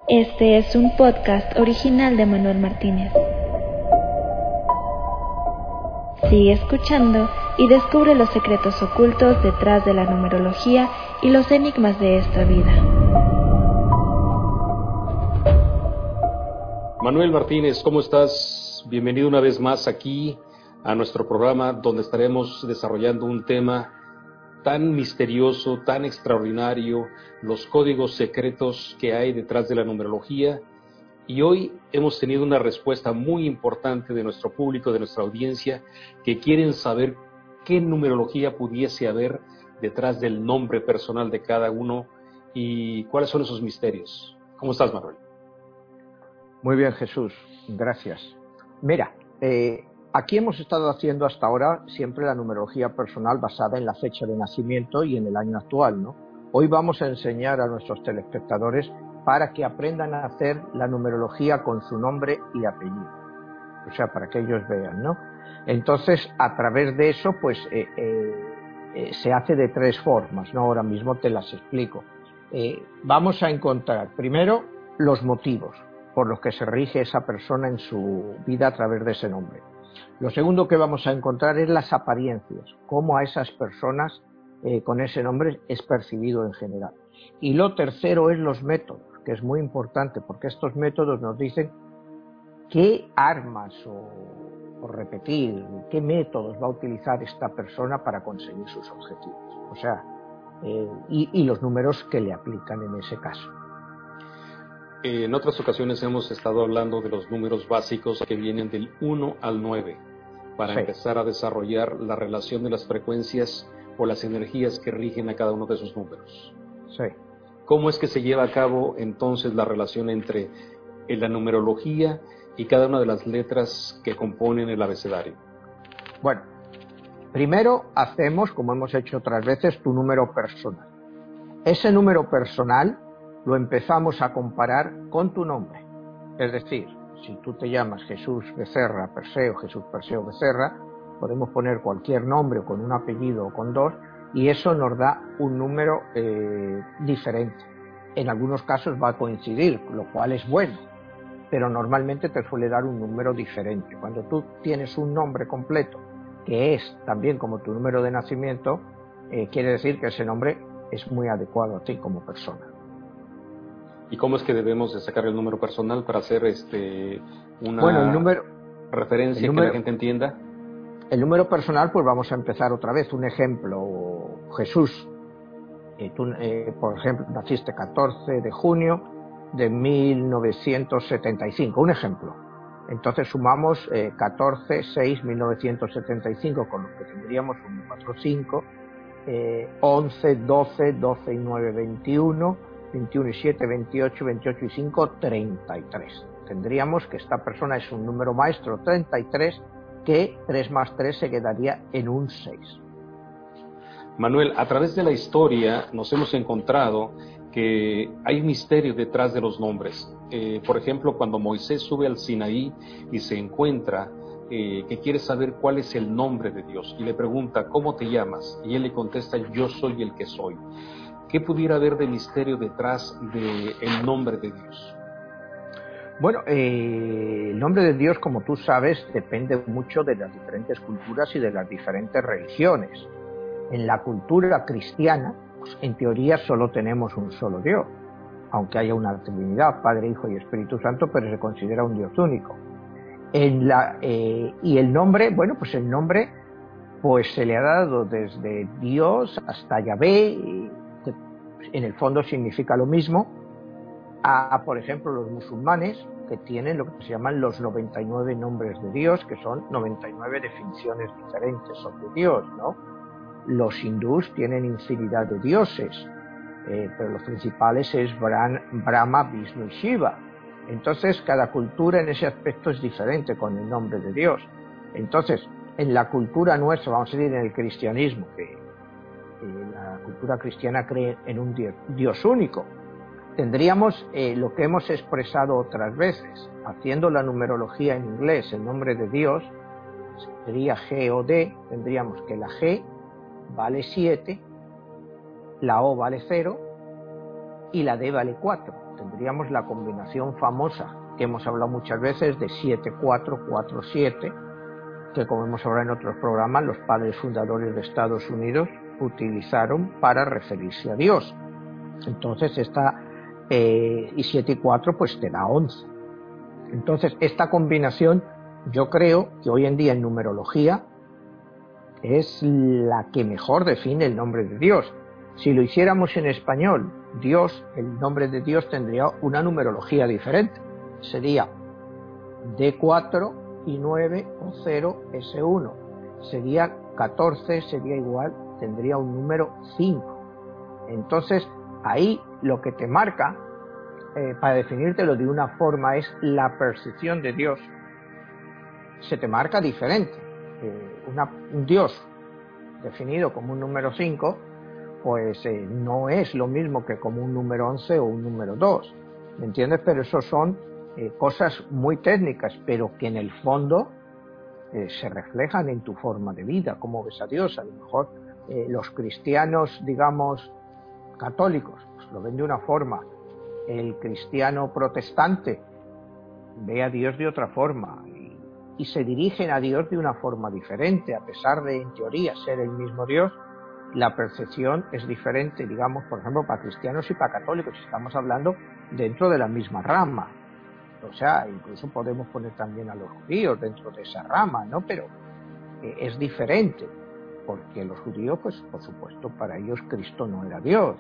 Este es un podcast original de Manuel Martínez. Sigue escuchando y descubre los secretos ocultos detrás de la numerología y los enigmas de esta vida. Manuel Martínez, ¿cómo estás? Bienvenido una vez más aquí a nuestro programa donde estaremos desarrollando un tema tan misterioso, tan extraordinario, los códigos secretos que hay detrás de la numerología. Y hoy hemos tenido una respuesta muy importante de nuestro público, de nuestra audiencia, que quieren saber qué numerología pudiese haber detrás del nombre personal de cada uno y cuáles son esos misterios. ¿Cómo estás, Manuel? Muy bien, Jesús, gracias. Mira, aquí hemos estado haciendo hasta ahora siempre la numerología personal basada en la fecha de nacimiento y en el año actual, ¿no? Hoy vamos a enseñar a nuestros telespectadores para que aprendan a hacer la numerología con su nombre y apellido, o sea, para que ellos vean, ¿no? Entonces, a través de eso, pues, se hace de tres formas, ¿no? Ahora mismo te las explico. Vamos a encontrar, primero, los motivos por los que se rige esa persona en su vida a través de ese nombre. Lo segundo que vamos a encontrar es las apariencias, cómo a esas personas con ese nombre es percibido en general. Y lo tercero es los métodos, que es muy importante, porque estos métodos nos dicen qué armas o repetir, qué métodos va a utilizar esta persona para conseguir sus objetivos. O sea, y los números que le aplican en ese caso. En otras ocasiones hemos estado hablando de los números básicos que vienen del 1 al 9 para empezar a desarrollar la relación de las frecuencias o las energías que rigen a cada uno de esos números. Sí. ¿Cómo es que se lleva a cabo entonces la relación entre la numerología y cada una de las letras que componen el abecedario? Bueno, primero hacemos, como hemos hecho otras veces, tu número personal. Ese número personal lo empezamos a comparar con tu nombre. Es decir, si tú te llamas Jesús Becerra Perseo, Jesús Perseo Becerra, podemos poner cualquier nombre con un apellido o con dos, y eso nos da un número diferente. En algunos casos va a coincidir, lo cual es bueno, pero normalmente te suele dar un número diferente. Cuando tú tienes un nombre completo, que es también como tu número de nacimiento, quiere decir que ese nombre es muy adecuado a ti como persona. ¿Y cómo es que debemos de sacar el número personal para hacer el número, referencia que la gente entienda? El número personal, pues vamos a empezar otra vez. Un ejemplo, Jesús, tú, por ejemplo, naciste 14 de junio de 1975, un ejemplo. Entonces sumamos 14, 6, 1975, con lo que tendríamos 1, 4, 5, 11, 12, 12 y 9, 21, 21 y 7, 28, 28 y 5, 33. Tendríamos que esta persona es un número maestro, 33, que 3 más 3 se quedaría en un 6. Manuel, a través de la historia nos hemos encontrado que hay misterio detrás de los nombres. Por ejemplo, cuando Moisés sube al Sinaí y se encuentra que quiere saber cuál es el nombre de Dios y le pregunta, ¿cómo te llamas? Y él le contesta, yo soy el que soy. ¿Qué pudiera haber de misterio detrás del nombre de Dios? Bueno, el nombre de Dios, como tú sabes, depende mucho de las diferentes culturas y de las diferentes religiones. En la cultura cristiana, pues, en teoría solo tenemos un solo Dios, aunque haya una Trinidad, Padre, Hijo y Espíritu Santo, pero se considera un Dios único. Y el nombre, bueno, pues el nombre pues se le ha dado desde Dios hasta Yahvé, que en el fondo significa lo mismo, a, por ejemplo, los musulmanes, que tienen lo que se llaman los 99 nombres de Dios, que son 99 definiciones diferentes sobre Dios, ¿no? Los hindús tienen infinidad de dioses, pero los principales es Brahma, Vishnu y Shiva. Entonces, cada cultura en ese aspecto es diferente con el nombre de Dios. Entonces, en la cultura nuestra, vamos a decir en el cristianismo, que la cultura cristiana cree en un Dios único, tendríamos lo que hemos expresado otras veces, haciendo la numerología en inglés, el nombre de Dios sería G-O-D, tendríamos que la G vale 7, la O vale 0 y la D vale 4. tendríamos la combinación famosa que hemos hablado muchas veces de 7-4-4-7, que como hemos hablado en otros programas, los padres fundadores de Estados Unidos utilizaron para referirse a Dios. Entonces y 7 y 4 pues te da 11. Entonces esta combinación yo creo que hoy en día en numerología es la que mejor define el nombre de Dios. Si lo hiciéramos en español, Dios, el nombre de Dios tendría una numerología diferente. Sería D4 y 9 o 0 S1. Sería 14, sería igual, tendría un número 5. Entonces, ahí lo que te marca, para definírtelo de una forma, es la percepción de Dios. Se te marca diferente. Un Dios definido como un número 5, pues no es lo mismo que como un número 11 o un número 2. ¿Me entiendes? Pero eso son cosas muy técnicas, pero que en el fondo se reflejan en tu forma de vida, cómo ves a Dios. A lo mejor los cristianos, digamos, católicos, pues lo ven de una forma. El cristiano protestante ve a Dios de otra forma y se dirigen a Dios de una forma diferente, a pesar de, en teoría, ser el mismo Dios. La percepción es diferente, digamos, por ejemplo, para cristianos y para católicos. Estamos hablando dentro de la misma rama. O sea, incluso podemos poner también a los judíos dentro de esa rama, ¿no? Pero es diferente, porque los judíos, pues, por supuesto, para ellos Cristo no era Dios.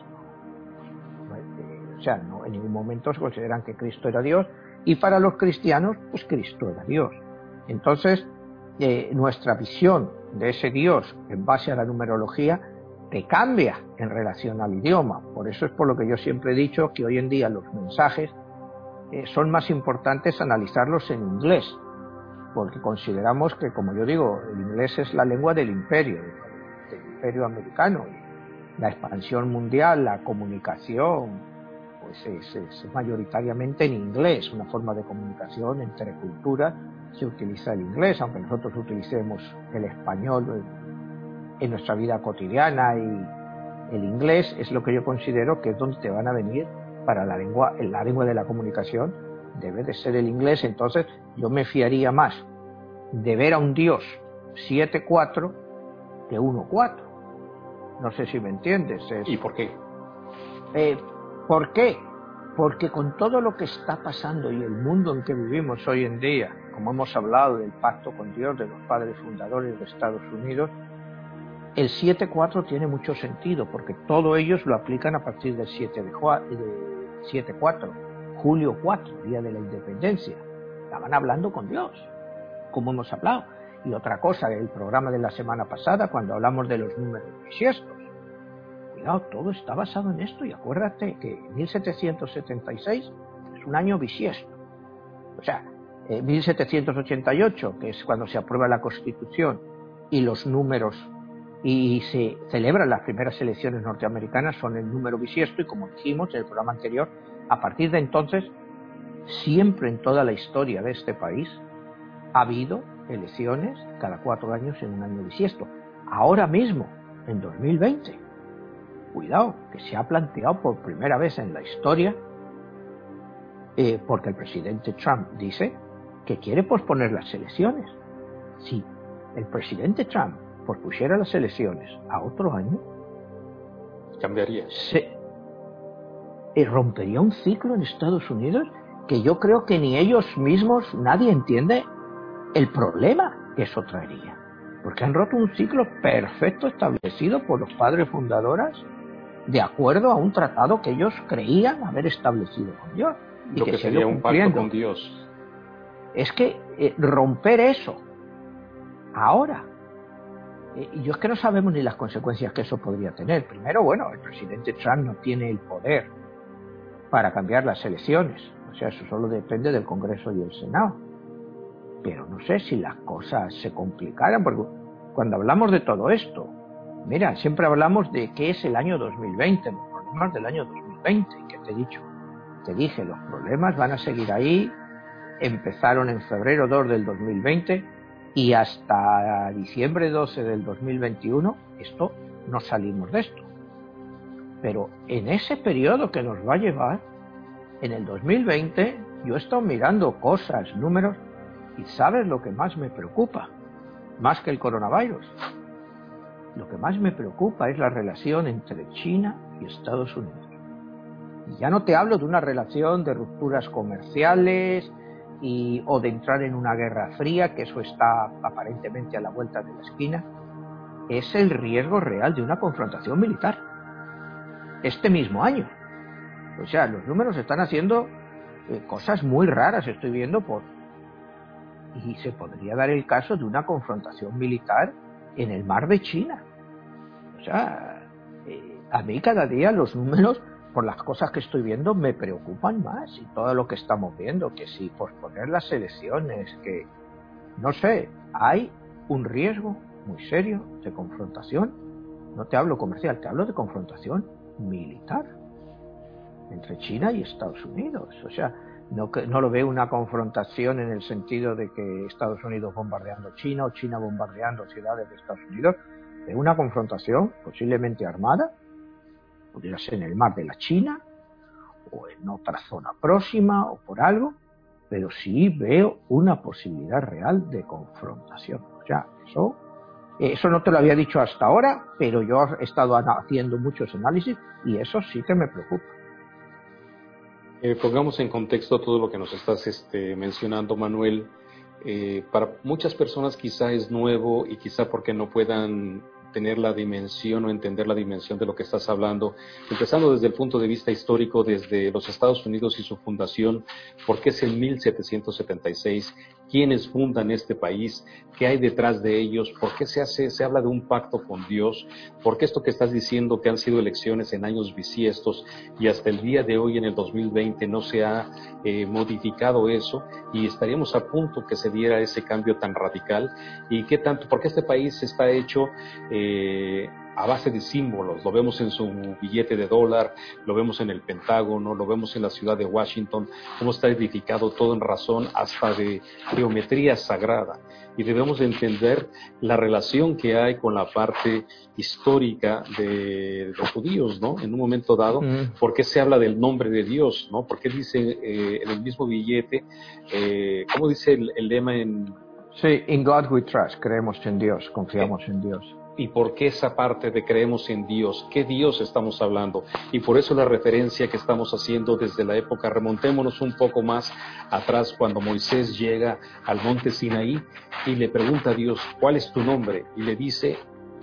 O sea, no, en ningún momento se consideran que Cristo era Dios, y para los cristianos, pues Cristo era Dios. Entonces, nuestra visión de ese Dios en base a la numerología te cambia en relación al idioma. Por eso es por lo que yo siempre he dicho que hoy en día los mensajes son más importantes analizarlos en inglés, porque consideramos que, como yo digo, el inglés es la lengua del imperio americano. La expansión mundial, la comunicación, pues es mayoritariamente en inglés, una forma de comunicación entre culturas. Se utiliza el inglés, aunque nosotros utilicemos el español en nuestra vida cotidiana, y el inglés es lo que yo considero que es donde te van a venir para la lengua de la comunicación, debe de ser el inglés. Entonces yo me fiaría más de ver a un Dios 7-4 que 1-4. No sé si me entiendes. ¿Y por qué? ¿Por qué? Porque con todo lo que está pasando y el mundo en que vivimos hoy en día, como hemos hablado del pacto con Dios de los padres fundadores de Estados Unidos, el 7-4 tiene mucho sentido, porque todos ellos lo aplican a partir del 7-4, julio 4, día de la independencia. Estaban hablando con Dios, como hemos hablado. Y otra cosa, el programa de la semana pasada, cuando hablamos de los números bisiestos, cuidado, todo está basado en esto. Y acuérdate que 1776 es un año bisiesto. O sea, 1788, que es cuando se aprueba la Constitución, y los números, y se celebran las primeras elecciones norteamericanas, son el número bisiesto. Y como dijimos en el programa anterior, a partir de entonces, siempre en toda la historia de este país ha habido elecciones cada 4 años en un año bisiesto. Ahora mismo, en 2020, cuidado, que se ha planteado por primera vez en la historia, porque el presidente Trump dice que quiere posponer las elecciones. Si el presidente Trump pospusiera las elecciones a otro año, cambiaría. Rompería un ciclo en Estados Unidos que yo creo que ni ellos mismos, nadie entiende el problema que eso traería, porque han roto un ciclo perfecto establecido por los padres fundadores de acuerdo a un tratado que ellos creían haber establecido con Dios, y lo que sería un pacto con Dios. Es que romper eso ahora, y es que no sabemos ni las consecuencias que eso podría tener. Primero, bueno, el presidente Trump no tiene el poder para cambiar las elecciones, o sea, eso solo depende del Congreso y el Senado. Pero no sé si las cosas se complicaran, porque cuando hablamos de todo esto, mira, siempre hablamos de qué es el año 2020, los problemas del año 2020, que te he dicho, te dije, los problemas van a seguir ahí, empezaron en febrero 2 del 2020 y hasta diciembre 12 del 2021, esto no salimos de esto. Pero en ese periodo que nos va a llevar, en el 2020 yo he estado mirando cosas, números, y ¿sabes lo que más me preocupa? Más que el coronavirus. Lo que más me preocupa es la relación entre China y Estados Unidos. Y ya no te hablo de una relación de rupturas comerciales o de entrar en una guerra fría, que eso está aparentemente a la vuelta de la esquina. Es el riesgo real de una confrontación militar. Este mismo año. O sea, los números están haciendo cosas muy raras, estoy viendo y se podría dar el caso de una confrontación militar en el mar de China. O sea, a mí cada día los números, por las cosas que estoy viendo, me preocupan más, y todo lo que estamos viendo, que si posponer las elecciones, que no sé, hay un riesgo muy serio de confrontación. No te hablo comercial, te hablo de confrontación militar entre China y Estados Unidos. O sea, no lo veo una confrontación en el sentido de que Estados Unidos bombardeando China o China bombardeando ciudades de Estados Unidos. Veo una confrontación posiblemente armada, podría ser en el mar de la China o en otra zona próxima o por algo, pero sí veo una posibilidad real de confrontación. O sea, eso no te lo había dicho hasta ahora, pero yo he estado haciendo muchos análisis y eso sí que me preocupa. Pongamos en contexto todo lo que nos estás mencionando, Manuel. Para muchas personas quizá es nuevo y quizá porque no puedan tener la dimensión o entender la dimensión de lo que estás hablando, empezando desde el punto de vista histórico, desde los Estados Unidos y su fundación, ¿por qué es en 1776? ¿Quiénes fundan este país? ¿Qué hay detrás de ellos? ¿Por qué se habla de un pacto con Dios? ¿Por qué esto que estás diciendo, que han sido elecciones en años bisiestos y hasta el día de hoy, en el 2020, no se ha modificado eso y estaríamos a punto que se diera ese cambio tan radical? ¿Y qué tanto? Porque este país está hecho a base de símbolos. Lo vemos en su billete de dólar, lo vemos en el Pentágono, lo vemos en la ciudad de Washington, cómo está edificado todo en razón hasta de geometría sagrada. Y debemos de entender la relación que hay con la parte histórica de los judíos, ¿no? En un momento dado, ¿por qué se habla del nombre de Dios, ¿no? ¿Por qué dice en el mismo billete, cómo dice el lema en... Sí, in God we trust, creemos en Dios, confiamos en Dios. ¿Y por qué esa parte de creemos en Dios? ¿Qué Dios estamos hablando? Y por eso la referencia que estamos haciendo desde la época, remontémonos un poco más atrás, cuando Moisés llega al monte Sinaí y le pregunta a Dios, ¿cuál es tu nombre? Y le dice,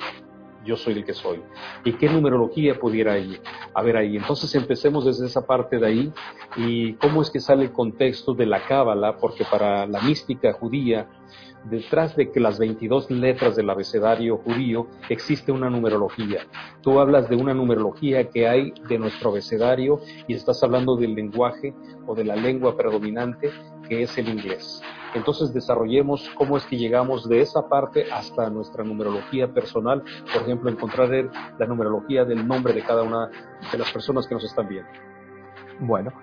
yo soy el que soy. ¿Y qué numerología pudiera haber ahí? Entonces empecemos desde esa parte de ahí, y cómo es que sale el contexto de la Cábala, porque para la mística judía, detrás de que las 22 letras del abecedario judío existe una numerología. Tú hablas de una numerología que hay de nuestro abecedario y estás hablando del lenguaje o de la lengua predominante, que es el inglés. Entonces desarrollemos cómo es que llegamos de esa parte hasta nuestra numerología personal, por ejemplo, encontrar la numerología del nombre de cada una de las personas que nos están viendo. Bueno,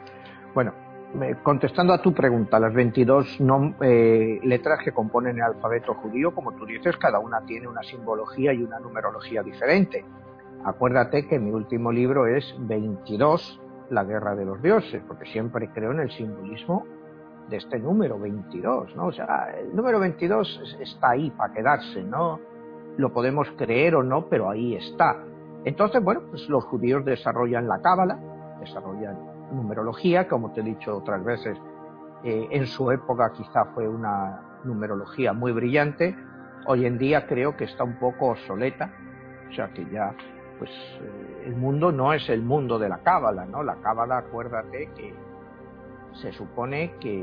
contestando a tu pregunta, las 22 letras que componen el alfabeto judío, como tú dices, cada una tiene una simbología y una numerología diferente. Acuérdate que mi último libro es 22, la guerra de los dioses, porque siempre creo en el simbolismo de este número 22, ¿no? O sea, el número 22 está ahí para quedarse, ¿no? Lo podemos creer o no, pero ahí está. Entonces, pues los judíos desarrollan la Cábala, desarrollan numerología, como te he dicho otras veces, en su época quizá fue una numerología muy brillante. Hoy en día creo que está un poco obsoleta, o sea que ya el mundo no es el mundo de la Cábala, ¿no? La Cábala, acuérdate que se supone que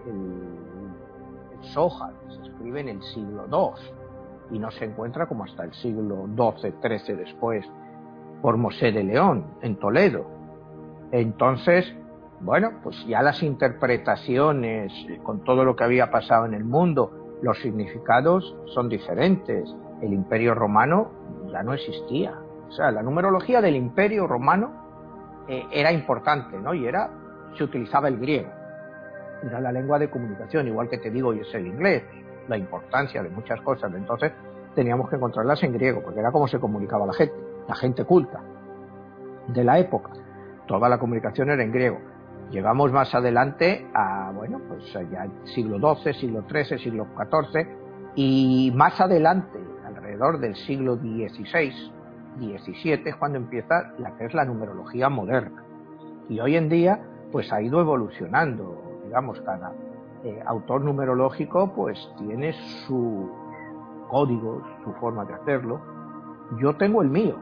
el Zohar se escribe en el siglo II y no se encuentra como hasta el siglo XII, XIII después por Mosé de León en Toledo. Entonces, pues ya las interpretaciones con todo lo que había pasado en el mundo, los significados son diferentes. El Imperio Romano ya no existía. O sea, la numerología del Imperio Romano era importante, ¿no? Se utilizaba el griego. Era la lengua de comunicación, igual que te digo, y es el inglés. La importancia de muchas cosas. Entonces, teníamos que encontrarlas en griego, porque era como se comunicaba la gente culta de la época. Toda la comunicación era en griego. Llegamos más adelante a, bueno, pues ya siglo XII, siglo XIII, siglo XIV, y más adelante, alrededor del siglo XVI, XVII, es cuando empieza la que es la numerología moderna. Y hoy en día, pues ha ido evolucionando, digamos, cada autor numerológico pues tiene sus códigos, su forma de hacerlo. Yo tengo el mío.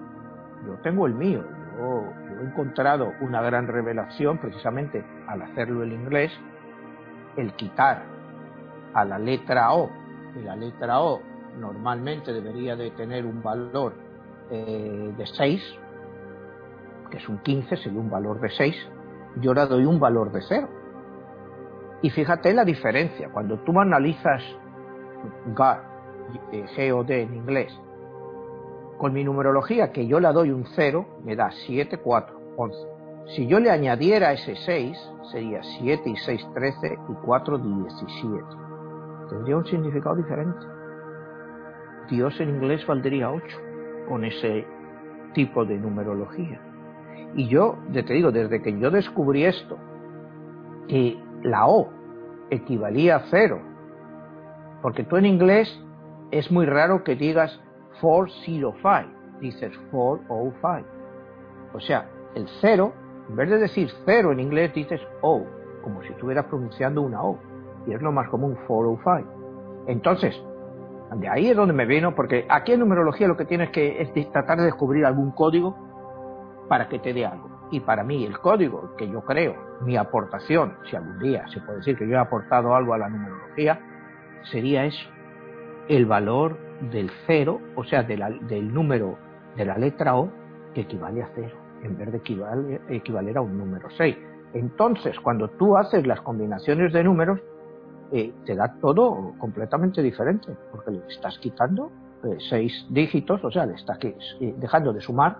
Yo he encontrado una gran revelación precisamente al hacerlo en inglés, el quitar a la letra O, y la letra O normalmente debería de tener un valor de 6, que es un 15, sería un valor de 6, yo le doy un valor de 0. Y fíjate la diferencia, cuando tú analizas God, G-O-D en inglés, con mi numerología, que yo le doy un 0, me da 7, 4, 11. Si yo le añadiera ese 6, sería 7 y 6, 13 y 4, 17. Tendría un significado diferente. Dios en inglés valdría 8 con ese tipo de numerología. Y yo, te digo, desde que yo descubrí esto, que la O equivalía a 0, porque tú en inglés es muy raro que digas 405, dices 405. O sea, el 0, en vez de decir 0 en inglés, dices O, como si estuvieras pronunciando una O, y es lo más común, 405. Entonces, de ahí es donde me vino, porque aquí en numerología lo que tienes que es tratar de descubrir algún código para que te dé algo. Y para mí el código que yo creo, mi aportación, si algún día se puede decir que yo he aportado algo a la numerología, sería eso, el valor del 0, o sea, del número de la letra O, que equivale a 0, en vez de equivaler a un número 6. Entonces, cuando tú haces las combinaciones de números, te da todo completamente diferente, porque le estás quitando 6 dígitos, o sea, le estás dejando de sumar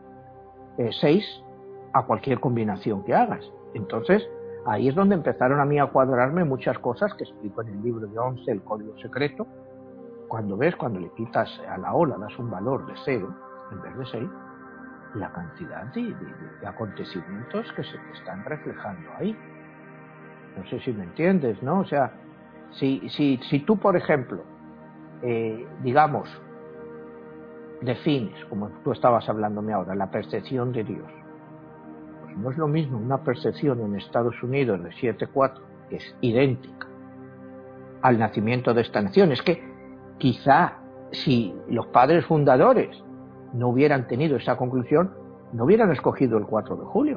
6 a cualquier combinación que hagas. Entonces, ahí es donde empezaron a mí a cuadrarme muchas cosas que explico en el libro de 11, el código secreto. Cuando le quitas a la O, le das un valor de 0 en vez de 6, la cantidad de acontecimientos que se te están reflejando ahí. No sé si me entiendes, ¿no? O sea, si tú, por ejemplo, digamos, defines, como tú estabas hablándome ahora, la percepción de Dios, pues no es lo mismo una percepción en Estados Unidos de 7-4, que es idéntica al nacimiento de esta nación. Es que quizá si los padres fundadores no hubieran tenido esa conclusión, no hubieran escogido el 4 de julio.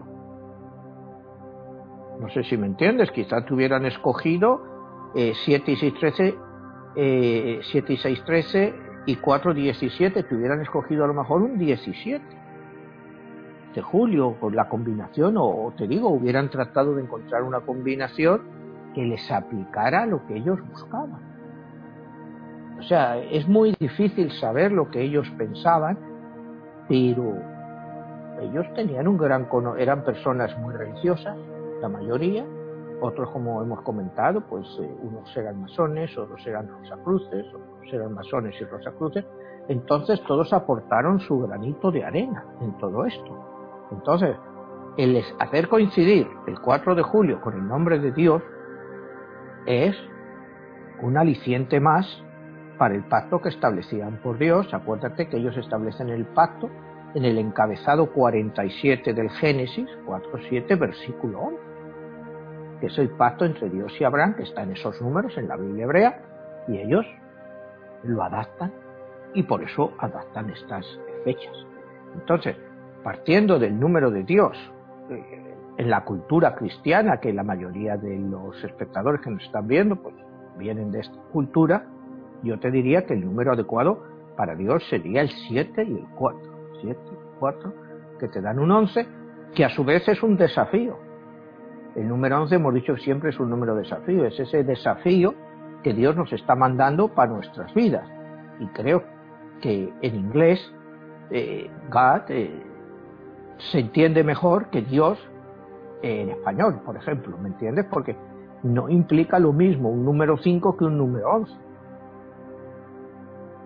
No sé si me entiendes, quizá te hubieran escogido 7 y 6, 13, 7 y 6, 13 y 4, 17, te hubieran escogido a lo mejor un 17 de julio con la combinación, o te digo, hubieran tratado de encontrar una combinación que les aplicara lo que ellos buscaban. O sea, es muy difícil saber lo que ellos pensaban, pero ellos tenían eran personas muy religiosas, la mayoría. Otros, como hemos comentado, pues unos eran masones, otros eran rosacruces, otros eran masones y rosacruces. Entonces todos aportaron su granito de arena en todo esto. Entonces, el hacer coincidir el 4 de julio con el nombre de Dios es un aliciente más para el pacto que establecían por Dios. Acuérdate que ellos establecen el pacto en el encabezado 47 del Génesis, 4:7, versículo 11, que es el pacto entre Dios y Abraham, que está en esos números en la Biblia hebrea, y ellos lo adaptan, y por eso adaptan estas fechas. Entonces, partiendo del número de Dios, en la cultura cristiana, que la mayoría de los espectadores que nos están viendo pues vienen de esta cultura, yo te diría que el número adecuado para Dios sería el 7 y el 4. 7 y 4, que te dan un 11, que a su vez es un desafío. El número 11, hemos dicho que siempre es un número de desafío, es ese desafío que Dios nos está mandando para nuestras vidas. Y creo que en inglés, God se entiende mejor que Dios en español, por ejemplo, ¿me entiendes? Porque no implica lo mismo un número 5 que un número 11.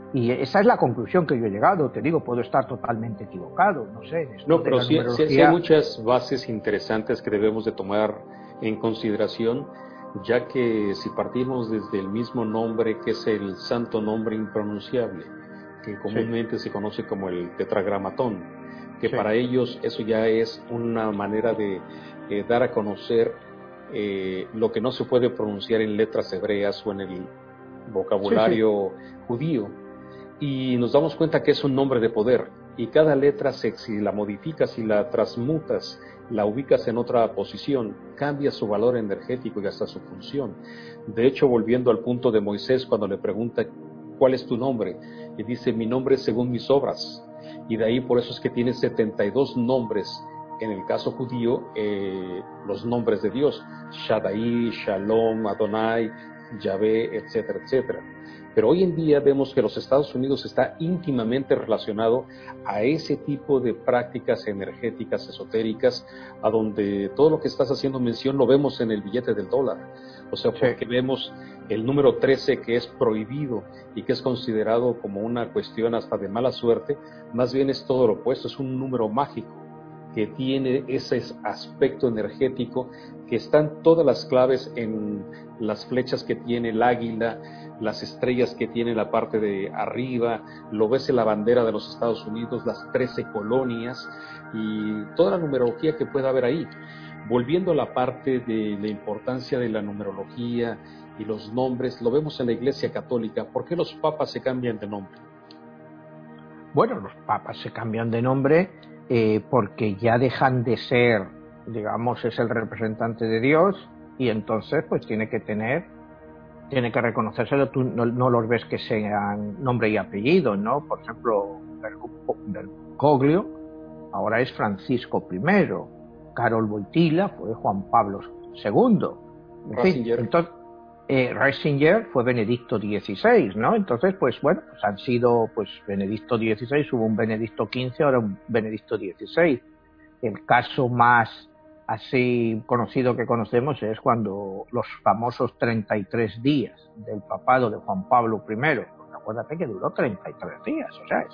Y esa es la conclusión que yo he llegado. Te digo, puedo estar totalmente equivocado, no sé. En esto No, de pero la sí numerología. hay muchas bases interesantes que debemos de tomar en consideración, ya que si partimos desde el mismo nombre, que es el santo nombre impronunciable, que comúnmente se conoce como el tetragramatón, que para ellos eso ya es una manera de dar a conocer lo que no se puede pronunciar en letras hebreas o en el vocabulario judío, y nos damos cuenta que es un nombre de poder, y cada letra, si la modificas, si la transmutas, la ubicas en otra posición, cambia su valor energético y hasta su función. De hecho, volviendo al punto de Moisés, cuando le pregunta ¿cuál es tu nombre?, y dice, mi nombre es según mis obras, y de ahí por eso es que tiene 72 nombres, en el caso judío, los nombres de Dios, Shaddai, Shalom, Adonai, Yahvé, etcétera, etcétera. Pero hoy en día vemos que los Estados Unidos está íntimamente relacionado a ese tipo de prácticas energéticas esotéricas, a donde todo lo que estás haciendo mención lo vemos en el billete del dólar. O sea, porque vemos el número 13, que es prohibido y que es considerado como una cuestión hasta de mala suerte, más bien es todo lo opuesto, es un número mágico que tiene ese aspecto energético, que están todas las claves en las flechas que tiene el águila, las estrellas que tiene la parte de arriba, lo ves en la bandera de los Estados Unidos, las 13 colonias y toda la numerología que pueda haber ahí. Volviendo a la parte de la importancia de la numerología y los nombres, lo vemos en la Iglesia Católica. ¿Por qué los papas se cambian de nombre? Bueno, los papas se cambian de nombre porque ya dejan de ser, digamos, es el representante de Dios, y entonces pues tiene que reconocerse. Tú no los ves que sean nombre y apellido, ¿no? Por ejemplo, Bergoglio ahora es Francisco I, Karol Wojtyła fue Juan Pablo II, entonces Ratzinger fue Benedicto XVI, ¿no? Entonces, pues bueno, pues han sido, pues Benedicto XVI, hubo un Benedicto XV, ahora un Benedicto XVI. El caso más así conocido que conocemos es cuando los famosos 33 días del papado de Juan Pablo I, pues acuérdate que duró 33 días, o sea,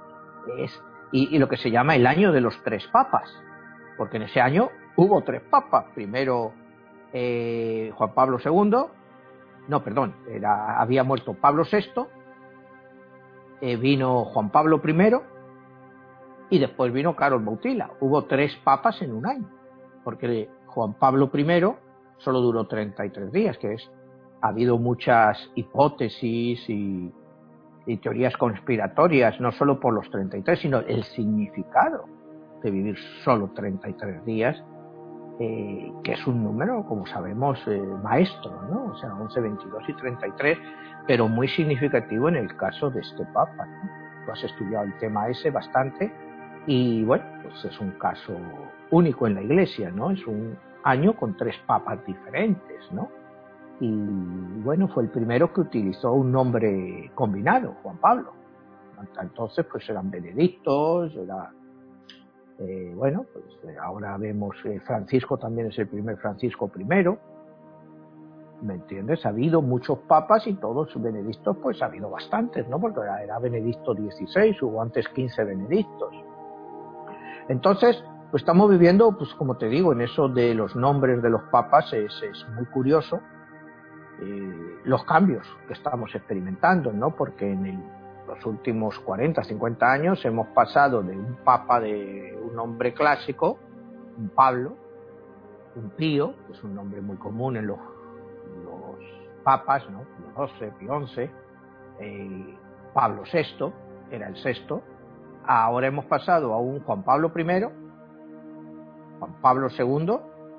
y lo que se llama el año de los 3 papas, porque en ese año hubo 3 papas, primero Juan Pablo II, había muerto Pablo VI, vino Juan Pablo I y después vino Karol Wojtyła. Hubo 3 papas en un año, porque Juan Pablo I solo duró 33 días, ha habido muchas hipótesis y teorías conspiratorias, no solo por los 33, sino el significado de vivir solo 33 días, que es un número, como sabemos, maestro, ¿no? O sea, 11, 22 y 33, pero muy significativo en el caso de este Papa, ¿no? Tú has estudiado el tema ese bastante y, bueno, pues es un caso único en la Iglesia, ¿no? Es un año con 3 papas diferentes, ¿no? Y, bueno, fue el primero que utilizó un nombre combinado, Juan Pablo. Hasta entonces, pues eran benedictos, bueno, pues ahora vemos Francisco también es el primer Francisco I, ¿me entiendes? Ha habido muchos papas y todos benedictos, pues ha habido bastantes, ¿no? Porque era Benedicto XVI, hubo antes 15 benedictos. Entonces, pues estamos viviendo, pues como te digo, en eso de los nombres de los papas es muy curioso los cambios que estamos experimentando, ¿no? Porque en los últimos 40, 50 años hemos pasado de un papa de un nombre clásico, un Pablo, un Pío, que es un nombre muy común en los papas, ¿no? Pío XII, Pío XI, Pablo VI, era el sexto. Ahora hemos pasado a un Juan Pablo I, Juan Pablo II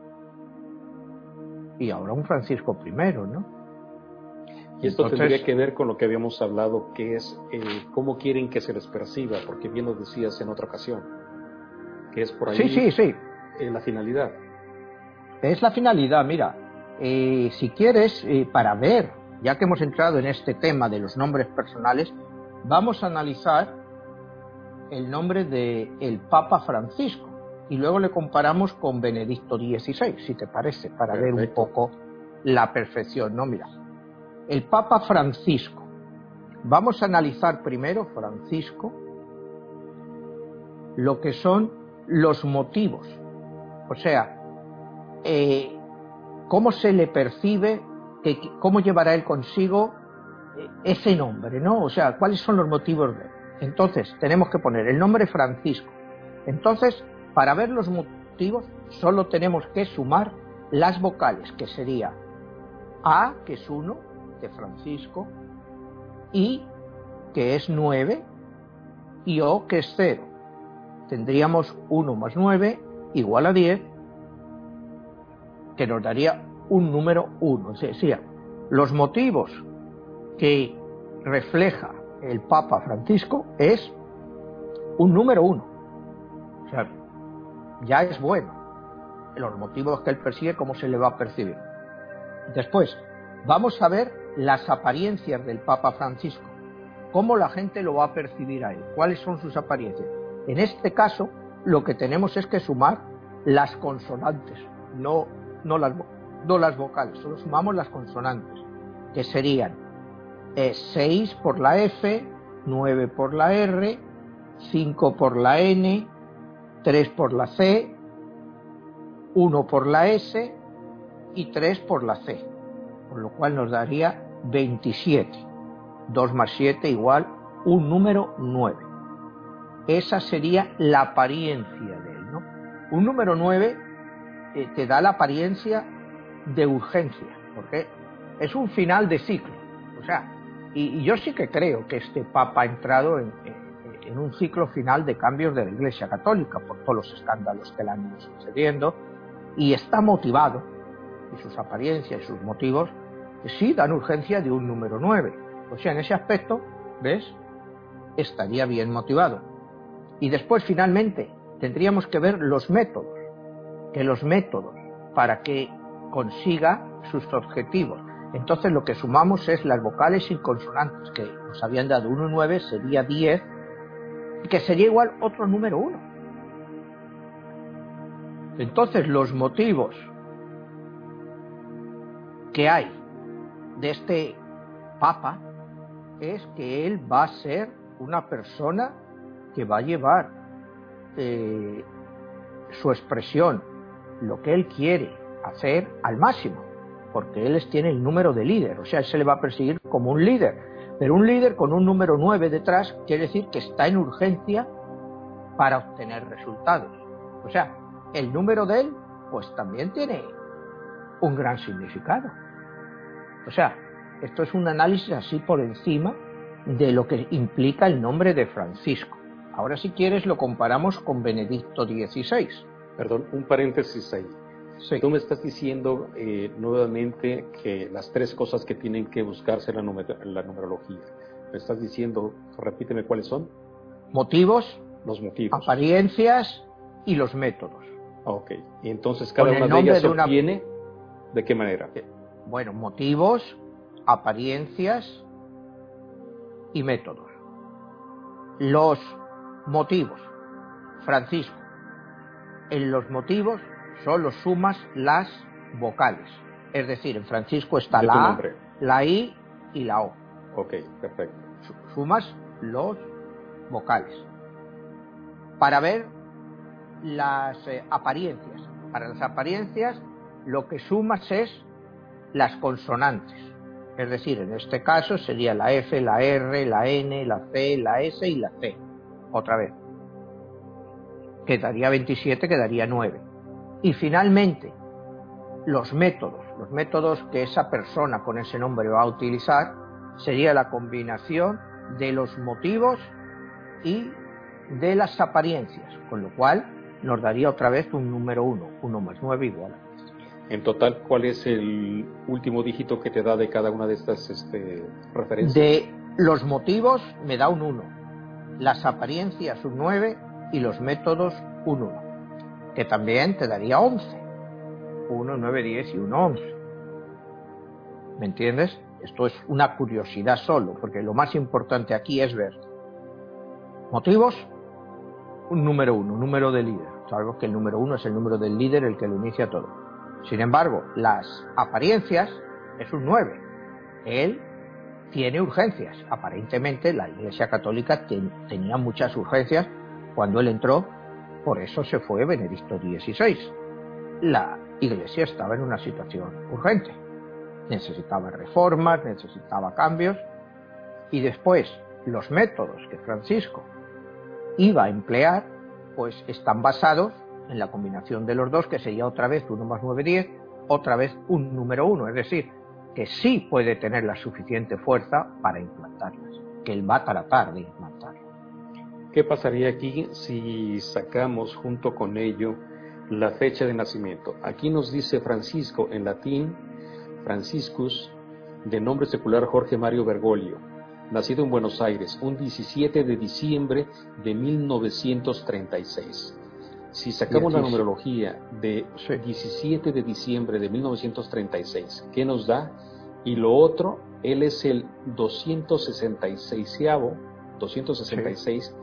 y ahora un Francisco I, ¿no? Y esto tendría que ver con lo que habíamos hablado, que es cómo quieren que se les perciba, porque bien nos decías en otra ocasión, que es por ahí sí. La finalidad. Es la finalidad, mira, si quieres, para ver, ya que hemos entrado en este tema de los nombres personales, vamos a analizar el nombre del Papa Francisco y luego le comparamos con Benedicto XVI, si te parece, para ver un poco la perfección, ¿no? Mira, el Papa Francisco vamos a analizar primero, Francisco, lo que son los motivos. O sea, cómo se le percibe, cómo llevará él consigo ese nombre, ¿no? O sea, cuáles son los motivos de él. Entonces, tenemos que poner el nombre Francisco. Entonces, para ver los motivos, solo tenemos que sumar las vocales, que sería A, que es 1, de Francisco, I, que es 9, y O, que es 0. Tendríamos 1 más 9 igual a 10, que nos daría un número 1. Es decir, los motivos que refleja el Papa Francisco es un número 1. O sea, ya es bueno. Los motivos que él persigue, cómo se le va a percibir. Después, vamos a ver las apariencias del Papa Francisco. Cómo la gente lo va a percibir a él. ¿Cuáles son sus apariencias? En este caso, lo que tenemos es que sumar las consonantes, no las vocales. Solo sumamos las consonantes, que serían 6 por la F, 9 por la R, 5 por la N, 3 por la C, 1 por la S y 3 por la C, con lo cual nos daría 27. 2 más 7 igual un número 9. Esa sería la apariencia de él, ¿no? Un número 9 te da la apariencia de urgencia, porque es un final de ciclo. O sea, y yo sí que creo que este Papa ha entrado en un ciclo final de cambios de la Iglesia Católica, por todos los escándalos que le han ido sucediendo, y está motivado, y sus apariencias y sus motivos sí dan urgencia de un número 9. O sea, en ese aspecto, ¿ves?, estaría bien motivado. Y después, finalmente, tendríamos que ver los métodos, para que consiga sus objetivos. Entonces, lo que sumamos es las vocales y consonantes, que nos habían dado 1 y 9, sería 10, que sería igual otro número 1. Entonces, los motivos que hay de este Papa es que él va a ser una persona que va a llevar su expresión, lo que él quiere hacer, al máximo, porque él tiene el número de líder. O sea, él se le va a perseguir como un líder, pero un líder con un número 9 detrás quiere decir que está en urgencia para obtener resultados. O sea, el número de él pues también tiene un gran significado. O sea, esto es un análisis así por encima de lo que implica el nombre de Francisco. Ahora, si quieres, lo comparamos con Benedicto XVI. Perdón, un paréntesis ahí. Sí. Tú me estás diciendo nuevamente que las 3 cosas que tienen que buscarse en la numerología. Me estás diciendo, repíteme cuáles son. Motivos, los motivos, apariencias y los métodos. Ok, y entonces cada una de ellas se obtiene, ¿de qué manera? Bueno, motivos, apariencias y métodos. Los motivos, Francisco, en los motivos solo sumas las vocales. Es decir, en Francisco está la A, la I y la O. Ok, perfecto. Sumas los vocales. Para ver las apariencias. Para las apariencias lo que sumas es las consonantes. Es decir, en este caso sería la F, la R, la N, la C, la S y la C. Otra vez. Quedaría 27, quedaría 9. Y finalmente, los métodos que esa persona con ese nombre va a utilizar, sería la combinación de los motivos y de las apariencias, con lo cual nos daría otra vez un número 1, 1 más 9 igual. En total, ¿cuál es el último dígito que te da de cada una de estas referencias? De los motivos me da un 1, las apariencias un 9 y los métodos un 1, que también te daría 11. 1, 9, 10 y 1, 11. ¿Me entiendes? Esto es una curiosidad solo, porque lo más importante aquí es ver motivos, un número 1, un número de líder. Sabemos que el número 1 es el número del líder, el que lo inicia todo. Sin embargo, las apariencias es un 9. Él tiene urgencias. Aparentemente la Iglesia Católica tenía muchas urgencias cuando él entró, por eso se fue Benedicto XVI. La Iglesia estaba en una situación urgente, necesitaba reformas, necesitaba cambios, y después los métodos que Francisco iba a emplear pues están basados en la combinación de los dos, que sería otra vez 1 más 9, 10, otra vez un número 1, es decir, que sí puede tener la suficiente fuerza para implantarlas, que él va a tratar de implantarlas. ¿Qué pasaría aquí si sacamos junto con ello la fecha de nacimiento? Aquí nos dice Francisco, en latín, Franciscus, de nombre secular Jorge Mario Bergoglio, nacido en Buenos Aires, un 17 de diciembre de 1936. Si sacamos la numerología de 17 de diciembre de 1936, ¿qué nos da? Y lo otro, él es el 266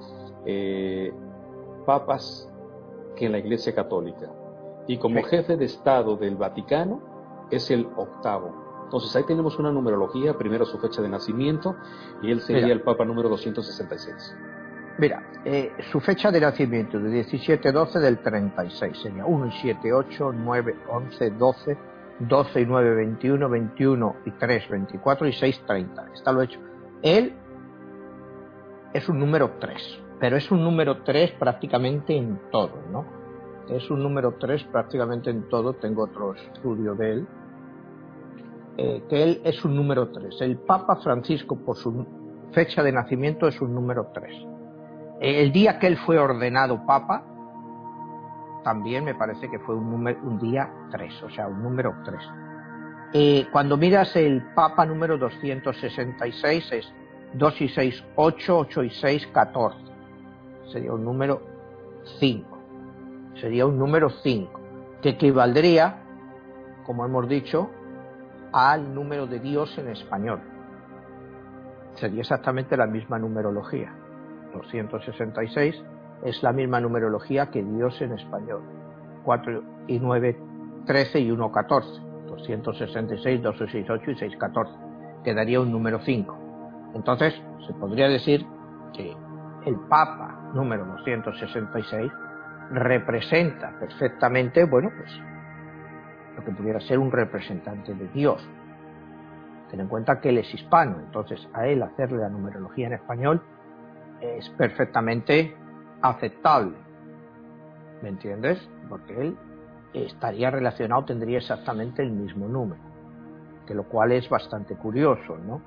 papas que en la Iglesia Católica. Y como jefe de Estado del Vaticano, es el 8º. Entonces ahí tenemos una numerología, primero su fecha de nacimiento, y él sería el Papa número 266. Mira, su fecha de nacimiento de 17-12 del 36 sería 1 y 7, 8, 9, 11, 12, 12 y 9, 21, 21 y 3, 24 y 6, 30. Está lo hecho. Él es un número 3, pero es un número 3 prácticamente en todo, ¿no? Es un número 3 prácticamente en todo. Tengo otro estudio de él, que él es un número 3. El Papa Francisco, por su fecha de nacimiento, es un número 3. El día que él fue ordenado Papa, también me parece que fue un día 3, o sea, un número 3. Cuando miras el Papa número 266, es 2 y 6, 8, 8 y 6, 14. Sería un número 5. Sería un número 5, que equivaldría, como hemos dicho, al número de Dios en español. Sería exactamente la misma numerología. 266 es la misma numerología que Dios en español. 4 y 9, 13 y 1, 14. 266, 2, 6, 8 y 6, 14. Quedaría un número 5. Entonces, se podría decir que el Papa número 266 representa perfectamente, bueno, pues lo que pudiera ser un representante de Dios. Ten en cuenta que él es hispano, entonces a él hacerle la numerología en español es perfectamente aceptable, ¿me entiendes? Porque él estaría relacionado, tendría exactamente el mismo número, que lo cual es bastante curioso, ¿no?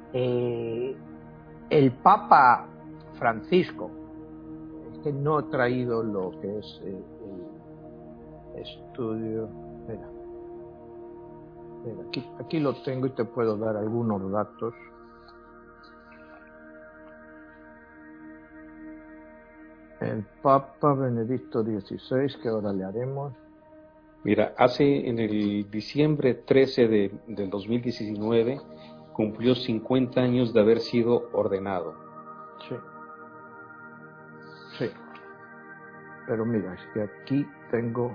El Papa Francisco, es que no he traído lo que es el estudio, mira, aquí lo tengo y te puedo dar algunos datos. El Papa Benedicto XVI, que ahora le haremos. Mira, en el diciembre 13 del 2019 cumplió 50 años de haber sido ordenado. Sí. Pero mira, es que aquí tengo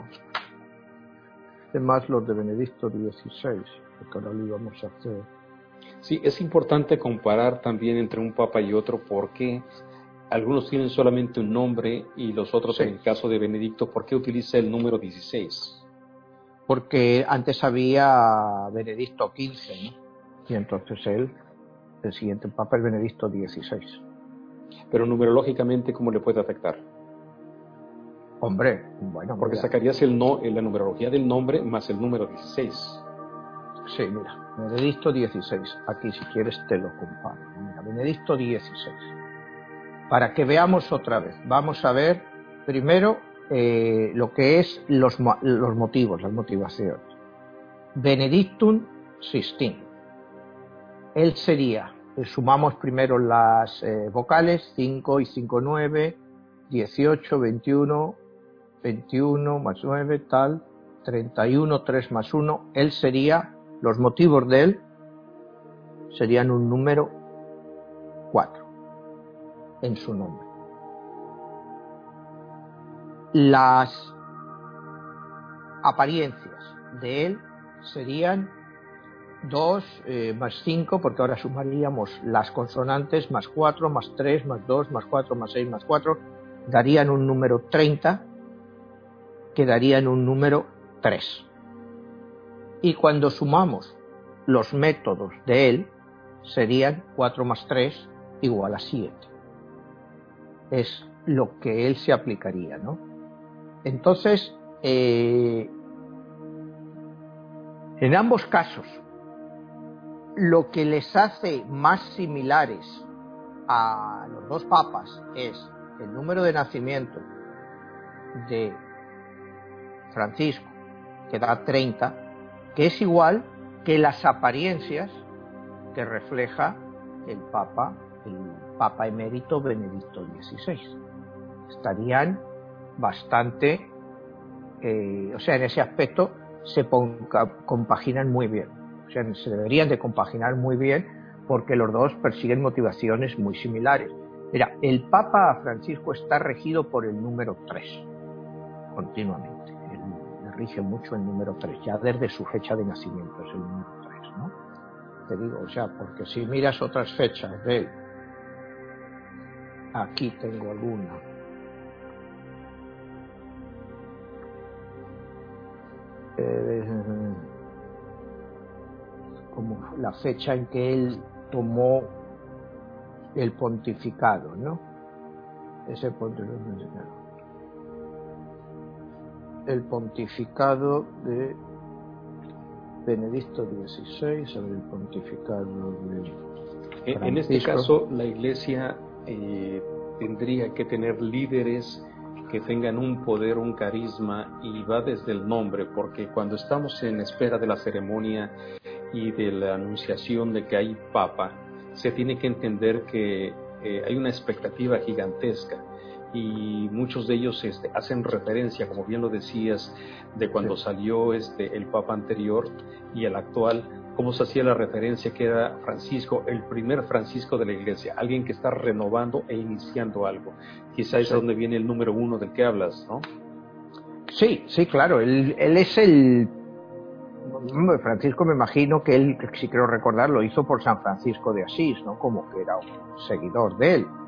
más los de Benedicto XVI, porque ahora lo íbamos a hacer. Sí, es importante comparar también entre un papa y otro, porque algunos tienen solamente un nombre y los otros, en el caso de Benedicto, ¿por qué utiliza el número 16? Porque antes había Benedicto XV, ¿no? Y entonces el siguiente papa es Benedicto XVI. Pero numerológicamente, ¿cómo le puede afectar? Hombre, bueno, porque mira, sacarías la numerología del nombre más el número 16. Sí, mira, Benedicto XVI. Aquí, si quieres, te lo comparo. Mira, Benedicto XVI. Para que veamos otra vez. Vamos a ver primero lo que es los motivos, las motivaciones. Benedictum XVI. Él sería, sumamos primero las vocales, 5 y 5, 9, 18, 21, 21 más 9, tal, 31, 3 más 1. Él sería, los motivos de él serían un número 4 en su nombre. Las apariencias de él serían 2 más 5, porque ahora sumaríamos las consonantes, más 4, más 3, más 2, más 4, más 6, más 4, darían un número 30, que darían un número 3. Y cuando sumamos los métodos de él, serían 4 más 3 igual a 7. Es lo que él se aplicaría, ¿no? Entonces, en ambos casos, lo que les hace más similares a los dos papas es el número de nacimiento de Francisco, que da 30, que es igual que las apariencias que refleja el Papa emérito Benedicto XVI. Estarían bastante, o sea, en ese aspecto se compaginan muy bien. O sea, se deberían de compaginar muy bien porque los dos persiguen motivaciones muy similares. Mira, el Papa Francisco está regido por el número 3 continuamente. Él rige mucho el número 3, ya desde su fecha de nacimiento es el número 3, ¿no? Te digo, o sea, porque si miras otras fechas de él, aquí tengo alguna. Como la fecha en que él tomó el pontificado, ¿no? Ese pontificado. El pontificado de Benedicto XVI, sobre el pontificado de Francisco. En este caso, la Iglesia tendría que tener líderes que tengan un poder, un carisma, y va desde el nombre, porque cuando estamos en espera de la ceremonia y de la anunciación de que hay papa, se tiene que entender que hay una expectativa gigantesca, y muchos de ellos hacen referencia, como bien lo decías, de cuando salió el papa anterior y el actual, cómo se hacía la referencia que era Francisco, el primer Francisco de la Iglesia, alguien que está renovando e iniciando algo. Quizá es donde viene el número 1 del que hablas, ¿no? Sí, claro, él es el... Francisco, me imagino que él, si quiero recordar, lo hizo por San Francisco de Asís, ¿no? Como que era un seguidor de él.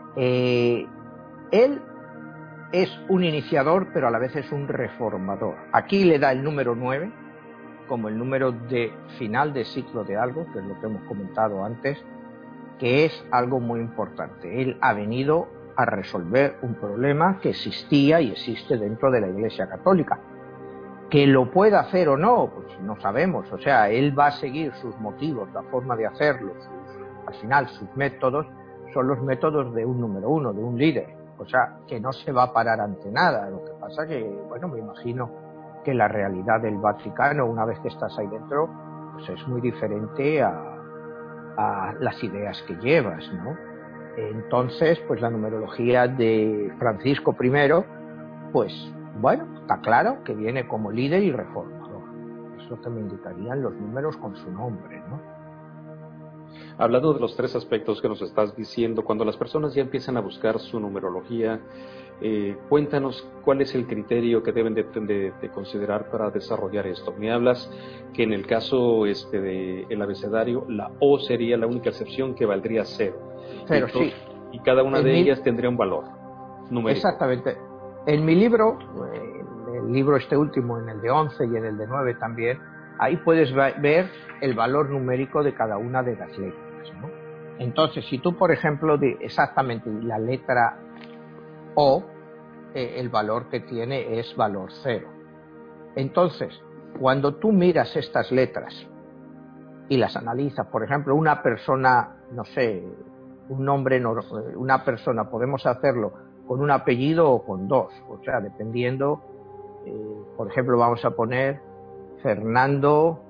Él es un iniciador, pero a la vez es un reformador. Aquí le da el número 9, como el número de final de ciclo de algo, que es lo que hemos comentado antes, que es algo muy importante. Él ha venido a resolver un problema que existía y existe dentro de la Iglesia Católica. Que lo pueda hacer o no, pues no sabemos. O sea, él va a seguir sus motivos, la forma de hacerlo, al final sus métodos son los métodos de un número 1, de un líder. O sea, que no se va a parar ante nada. Lo que pasa que, bueno, me imagino que la realidad del Vaticano, una vez que estás ahí dentro, pues es muy diferente a las ideas que llevas, ¿no? Entonces, pues la numerología de Francisco I, pues, bueno, está claro que viene como líder y reformador. Eso te me indicarían los números con su nombre, ¿no? Hablando de los 3 aspectos que nos estás diciendo, cuando las personas ya empiezan a buscar su numerología, cuéntanos cuál es el criterio que deben de considerar para desarrollar esto. Me hablas que en el caso del abecedario, la O sería la única excepción, que valdría 0. Sí. Y cada una de ellas tendría un valor numérico. Exactamente. En mi libro, el libro este último, en el de 11 y en el de 9 también, ahí puedes ver el valor numérico de cada una de las letras, ¿no? Entonces, si tú, por ejemplo, exactamente la letra O, el valor que tiene es valor 0. Entonces, cuando tú miras estas letras y las analizas, por ejemplo, una persona, no sé, un nombre, una persona, podemos hacerlo con un apellido o con 2, o sea, dependiendo, por ejemplo, vamos a poner Fernando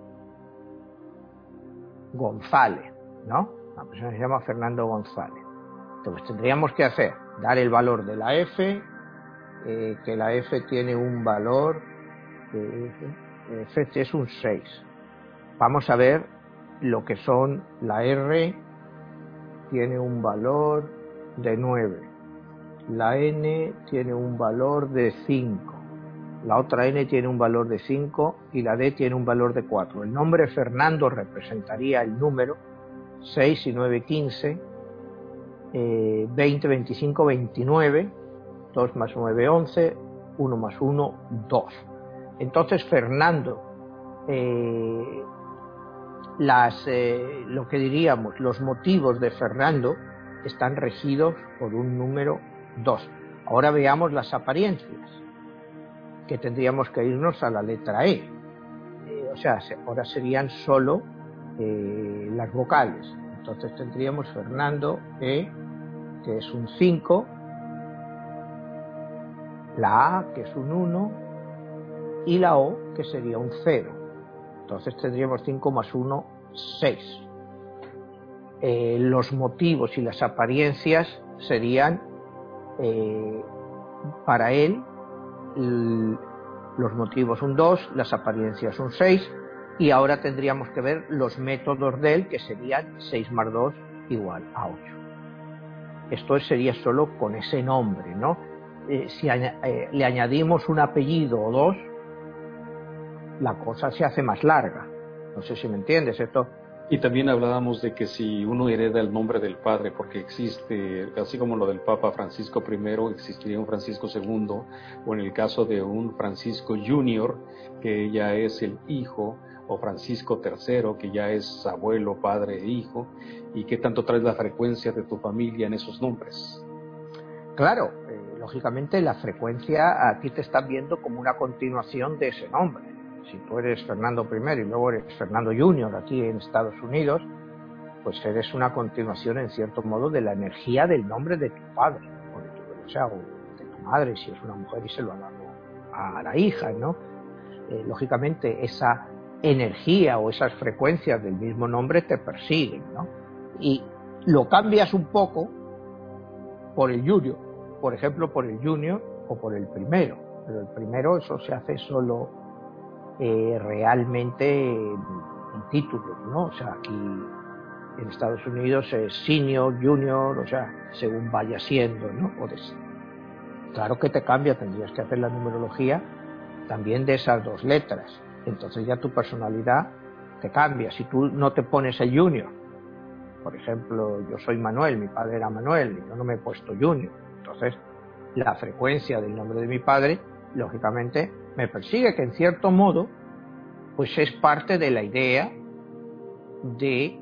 González, ¿no? La persona se llama Fernando González. Entonces tendríamos que dar el valor de la F, que la F tiene un valor, F es un 6. Vamos a ver lo que son la R, tiene un valor de 9. La N tiene un valor de 5. la otra N tiene un valor de 5 y la D tiene un valor de 4. El nombre Fernando representaría el número 6 y 9, 15, 20, 25, 29, 2 más 9, 11, 1 más 1, 2. Entonces Fernando, lo que diríamos, los motivos de Fernando están regidos por un número 2. Ahora veamos las apariencias, que tendríamos que irnos a la letra E. O sea, ahora serían solo las vocales. Entonces tendríamos Fernando E, que es un 5, la A, que es un 1, y la O, que sería un 0. Entonces tendríamos 5 más 1, 6. Los motivos y las apariencias serían, para él, los motivos un 2, las apariencias un 6, y ahora tendríamos que ver los métodos de él, que serían 6 más 2 igual a 8. Esto sería solo con ese nombre, ¿no? Si le añadimos un apellido o dos, la cosa se hace más larga. No sé si me entiendes esto. Y también hablábamos de que si uno hereda el nombre del padre, porque existe, así como lo del Papa Francisco I, existiría un Francisco II, o en el caso de un Francisco Junior, que ya es el hijo, o Francisco III, que ya es abuelo, padre e hijo, y qué tanto traes la frecuencia de tu familia en esos nombres. Claro, lógicamente la frecuencia a ti te están viendo como una continuación de ese nombre. Si tú eres Fernando I y luego eres Fernando Junior aquí en Estados Unidos, pues eres una continuación en cierto modo de la energía del nombre de tu padre, o sea, o de tu madre, si es una mujer y se lo ha dado a la hija, ¿no? Lógicamente esa energía o esas frecuencias del mismo nombre te persiguen, ¿no? Y lo cambias un poco por el Junior, por ejemplo, por el Junior o por el primero, pero el primero eso se hace solo realmente en títulos, ¿no? O sea, aquí en Estados Unidos es senior, junior, o sea, según vaya siendo, ¿no? Claro que te cambia, tendrías que hacer la numerología también de esas dos letras. Entonces ya tu personalidad te cambia. Si tú no te pones el junior, por ejemplo, yo soy Manuel, mi padre era Manuel, y yo no me he puesto junior. Entonces, la frecuencia del nombre de mi padre, lógicamente, me persigue, que en cierto modo pues es parte de la idea de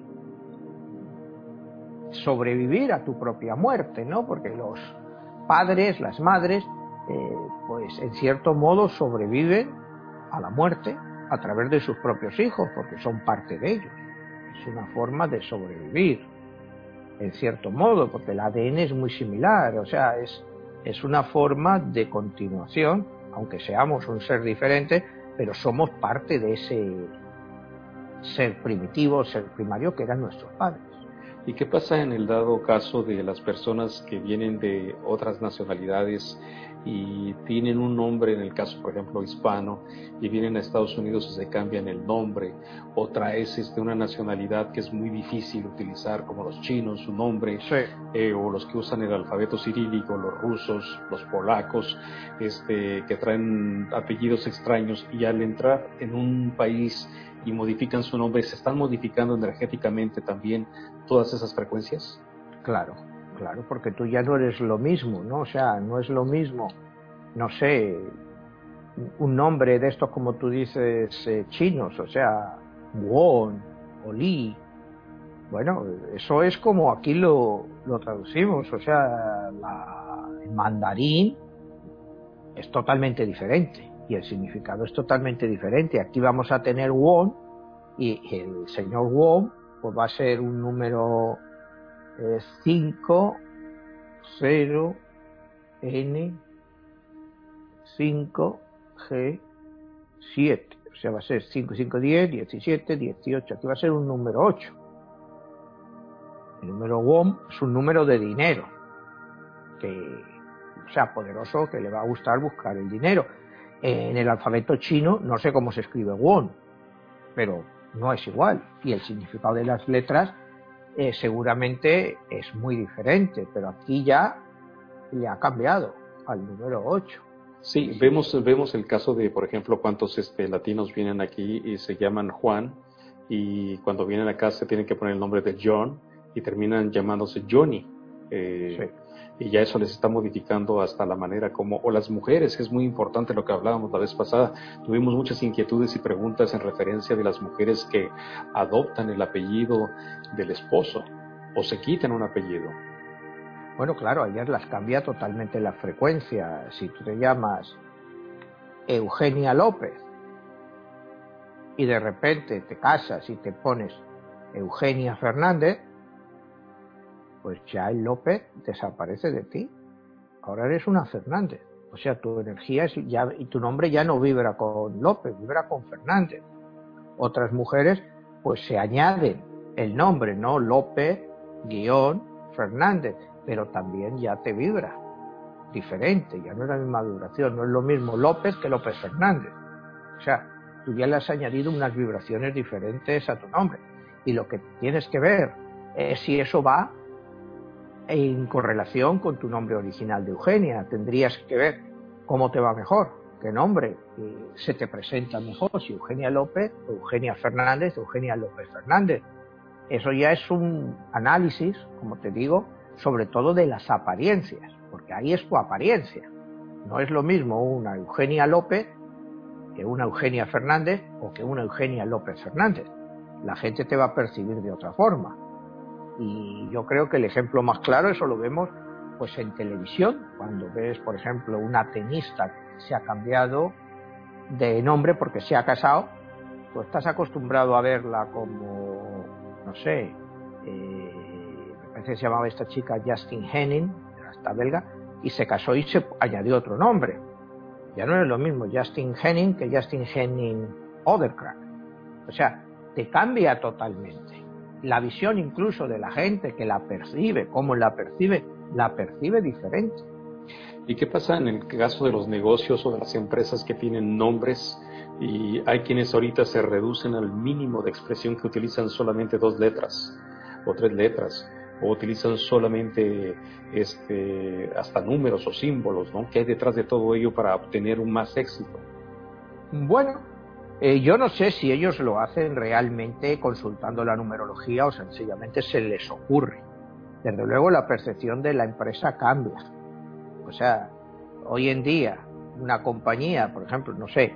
sobrevivir a tu propia muerte, ¿no? Porque los padres, las madres, pues en cierto modo sobreviven a la muerte a través de sus propios hijos, porque son parte de ellos. Es una forma de sobrevivir, en cierto modo, porque el ADN es muy similar, o sea, es una forma de continuación, aunque seamos un ser diferente, pero somos parte de ese ser primitivo, ser primario que eran nuestros padres. ¿Y qué pasa en el dado caso de las personas que vienen de otras nacionalidades y tienen un nombre, en el caso, por ejemplo, hispano, y vienen a Estados Unidos y se cambian el nombre, o traes una nacionalidad que es muy difícil utilizar, como los chinos, su nombre, sí, o los que usan el alfabeto cirílico, los rusos, los polacos, que traen apellidos extraños, y al entrar en un país y modifican su nombre, ¿se están modificando energéticamente también todas esas frecuencias? Claro, porque tú ya no eres lo mismo, ¿no? O sea, no es lo mismo, no sé, un nombre de estos, como tú dices, chinos, o sea, Won o Li. Bueno, eso es como aquí lo traducimos, o sea, el mandarín es totalmente diferente y el significado es totalmente diferente. Aquí vamos a tener Won y el señor Won pues va a ser un número 5, 0, N, 5, G, 7. O sea, va a ser 5, 5, 10, 17, 18. Aquí va a ser un número 8. El número WOM es un número de dinero, o sea, poderoso, que le va a gustar buscar el dinero. En el alfabeto chino no sé cómo se escribe WON, pero no es igual. Y el significado de las letras seguramente es muy diferente, pero aquí ya le ha cambiado al número 8. Sí, vemos el caso de, por ejemplo, cuántos latinos vienen aquí y se llaman Juan, y cuando vienen acá se tienen que poner el nombre de John y terminan llamándose Johnny. Sí. Y ya eso les está modificando hasta la manera como, o las mujeres, que es muy importante lo que hablábamos la vez pasada. Tuvimos muchas inquietudes y preguntas en referencia de las mujeres que adoptan el apellido del esposo o se quitan un apellido. Bueno, claro, ayer las cambia totalmente la frecuencia. Si tú te llamas Eugenia López y de repente te casas y te pones Eugenia Fernández, pues ya el López desaparece de ti. Ahora eres una Fernández. O sea, tu energía y tu nombre ya no vibra con López, vibra con Fernández. Otras mujeres pues se añaden el nombre, ¿no? López Fernández, pero también ya te vibra diferente, ya no es la misma vibración, no es lo mismo López que López Fernández. O sea, tú ya le has añadido unas vibraciones diferentes a tu nombre. Y lo que tienes que ver es si eso va en correlación con tu nombre original de Eugenia. Tendrías que ver cómo te va mejor, qué nombre se te presenta mejor, si Eugenia López, Eugenia Fernández, Eugenia López Fernández. Eso ya es un análisis, como te digo, sobre todo de las apariencias, porque ahí es tu apariencia. No es lo mismo una Eugenia López que una Eugenia Fernández o que una Eugenia López Fernández. La gente te va a percibir de otra forma. Y yo creo que el ejemplo más claro, eso lo vemos pues en televisión, cuando ves, por ejemplo, una tenista que se ha cambiado de nombre porque se ha casado. Tú estás acostumbrado a verla como, no sé, me parece que se llamaba esta chica Justine Henin, esta belga, y se casó y se añadió otro nombre. Ya no es lo mismo Justine Henin que Justine Henin Oderkrank. O sea, te cambia totalmente. La visión incluso de la gente que la percibe, cómo la percibe diferente. ¿Y qué pasa en el caso de los negocios o de las empresas que tienen nombres y hay quienes ahorita se reducen al mínimo de expresión, que utilizan solamente 2 letras o 3 letras, o utilizan solamente hasta números o símbolos, ¿no? ¿Qué hay detrás de todo ello para obtener un más éxito? Bueno, yo no sé si ellos lo hacen realmente consultando la numerología o sencillamente se les ocurre. Desde luego la percepción de la empresa cambia. O sea, hoy en día una compañía, por ejemplo, no sé,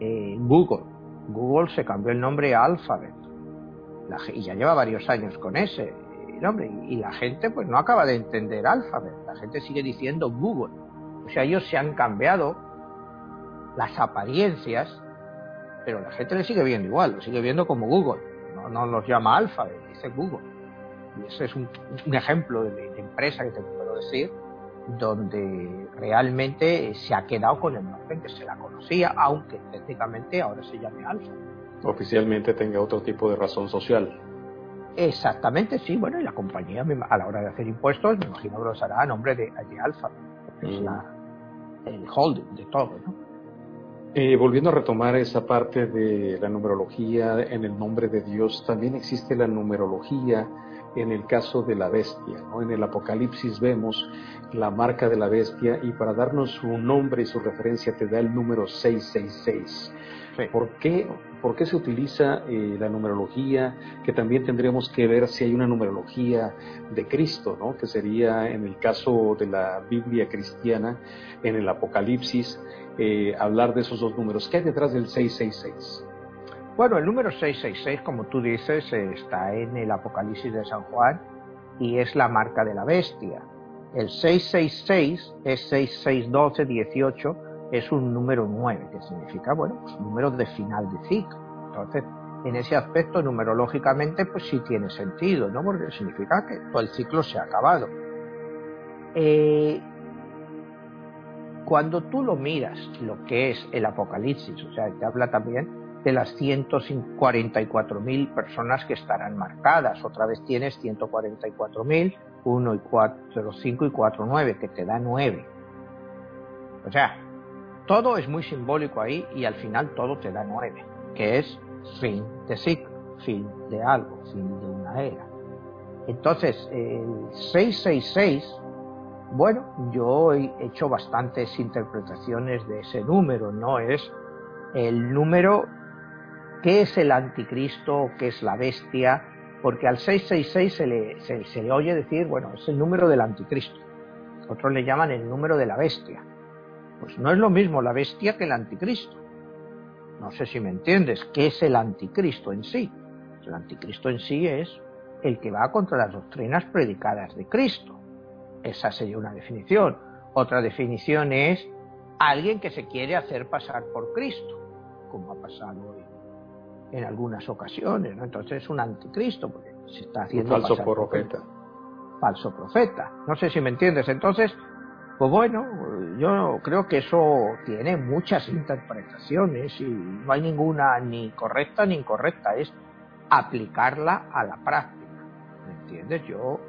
Google se cambió el nombre a Alphabet y ya lleva varios años con ese nombre y la gente pues no acaba de entender Alphabet, la gente sigue diciendo Google. O sea, ellos se han cambiado las apariencias, pero la gente le sigue viendo igual, lo sigue viendo como Google, no los llama Alphabet, dice Google. Y ese es un ejemplo de empresa que te puedo decir, donde realmente se ha quedado con el nombre en que se la conocía, aunque técnicamente ahora se llame Alfa. Oficialmente tenga otro tipo de razón social. Exactamente, sí. Bueno, y la compañía a la hora de hacer impuestos, me imagino que los hará a nombre de Alfa, que es el holding de todo, ¿no? Volviendo a retomar esa parte de la numerología en el nombre de Dios, también existe la numerología en el caso de la bestia, ¿no? En el Apocalipsis vemos la marca de la bestia y para darnos su nombre y su referencia te da el número 666. Sí. ¿Por qué se utiliza la numerología? Que también tendríamos que ver si hay una numerología de Cristo, ¿no? Que sería en el caso de la Biblia cristiana, en el Apocalipsis, hablar de esos 2 números. ¿Qué hay detrás del 666? Bueno, el número 666, como tú dices, está en el Apocalipsis de San Juan y es la marca de la bestia. El 666 es 6612, 18, es un número 9, que significa, bueno, pues número de final de ciclo. Entonces, en ese aspecto, numerológicamente, pues sí tiene sentido, ¿no? Porque significa que todo el ciclo se ha acabado. Cuando tú lo miras, lo que es el Apocalipsis, o sea, te habla también de las 144.000 personas que estarán marcadas. Otra vez tienes 144.000, 1 y 4, 5 y 4, 9, que te da 9. O sea, todo es muy simbólico ahí y al final todo te da 9, que es fin de ciclo, fin de algo, fin de una era. Entonces, el 666 Bueno, yo he hecho bastantes interpretaciones de ese número, ¿no? Es el número, ¿qué es el anticristo? ¿Qué es la bestia? Porque al 666 se le oye decir, bueno, es el número del anticristo. Otros le llaman el número de la bestia. Pues no es lo mismo la bestia que el anticristo. No sé si me entiendes. ¿Qué es el anticristo en sí? El anticristo en sí es el que va contra las doctrinas predicadas de Cristo. Esa sería una definición. Otra definición es alguien que se quiere hacer pasar por Cristo, como ha pasado en algunas ocasiones, ¿no? Entonces es un anticristo, porque se está haciendo un falso pasar profeta. Falso profeta. No sé si me entiendes. Entonces, pues bueno, yo creo que eso tiene muchas interpretaciones y no hay ninguna ni correcta ni incorrecta. Es aplicarla a la práctica. ¿Me entiendes?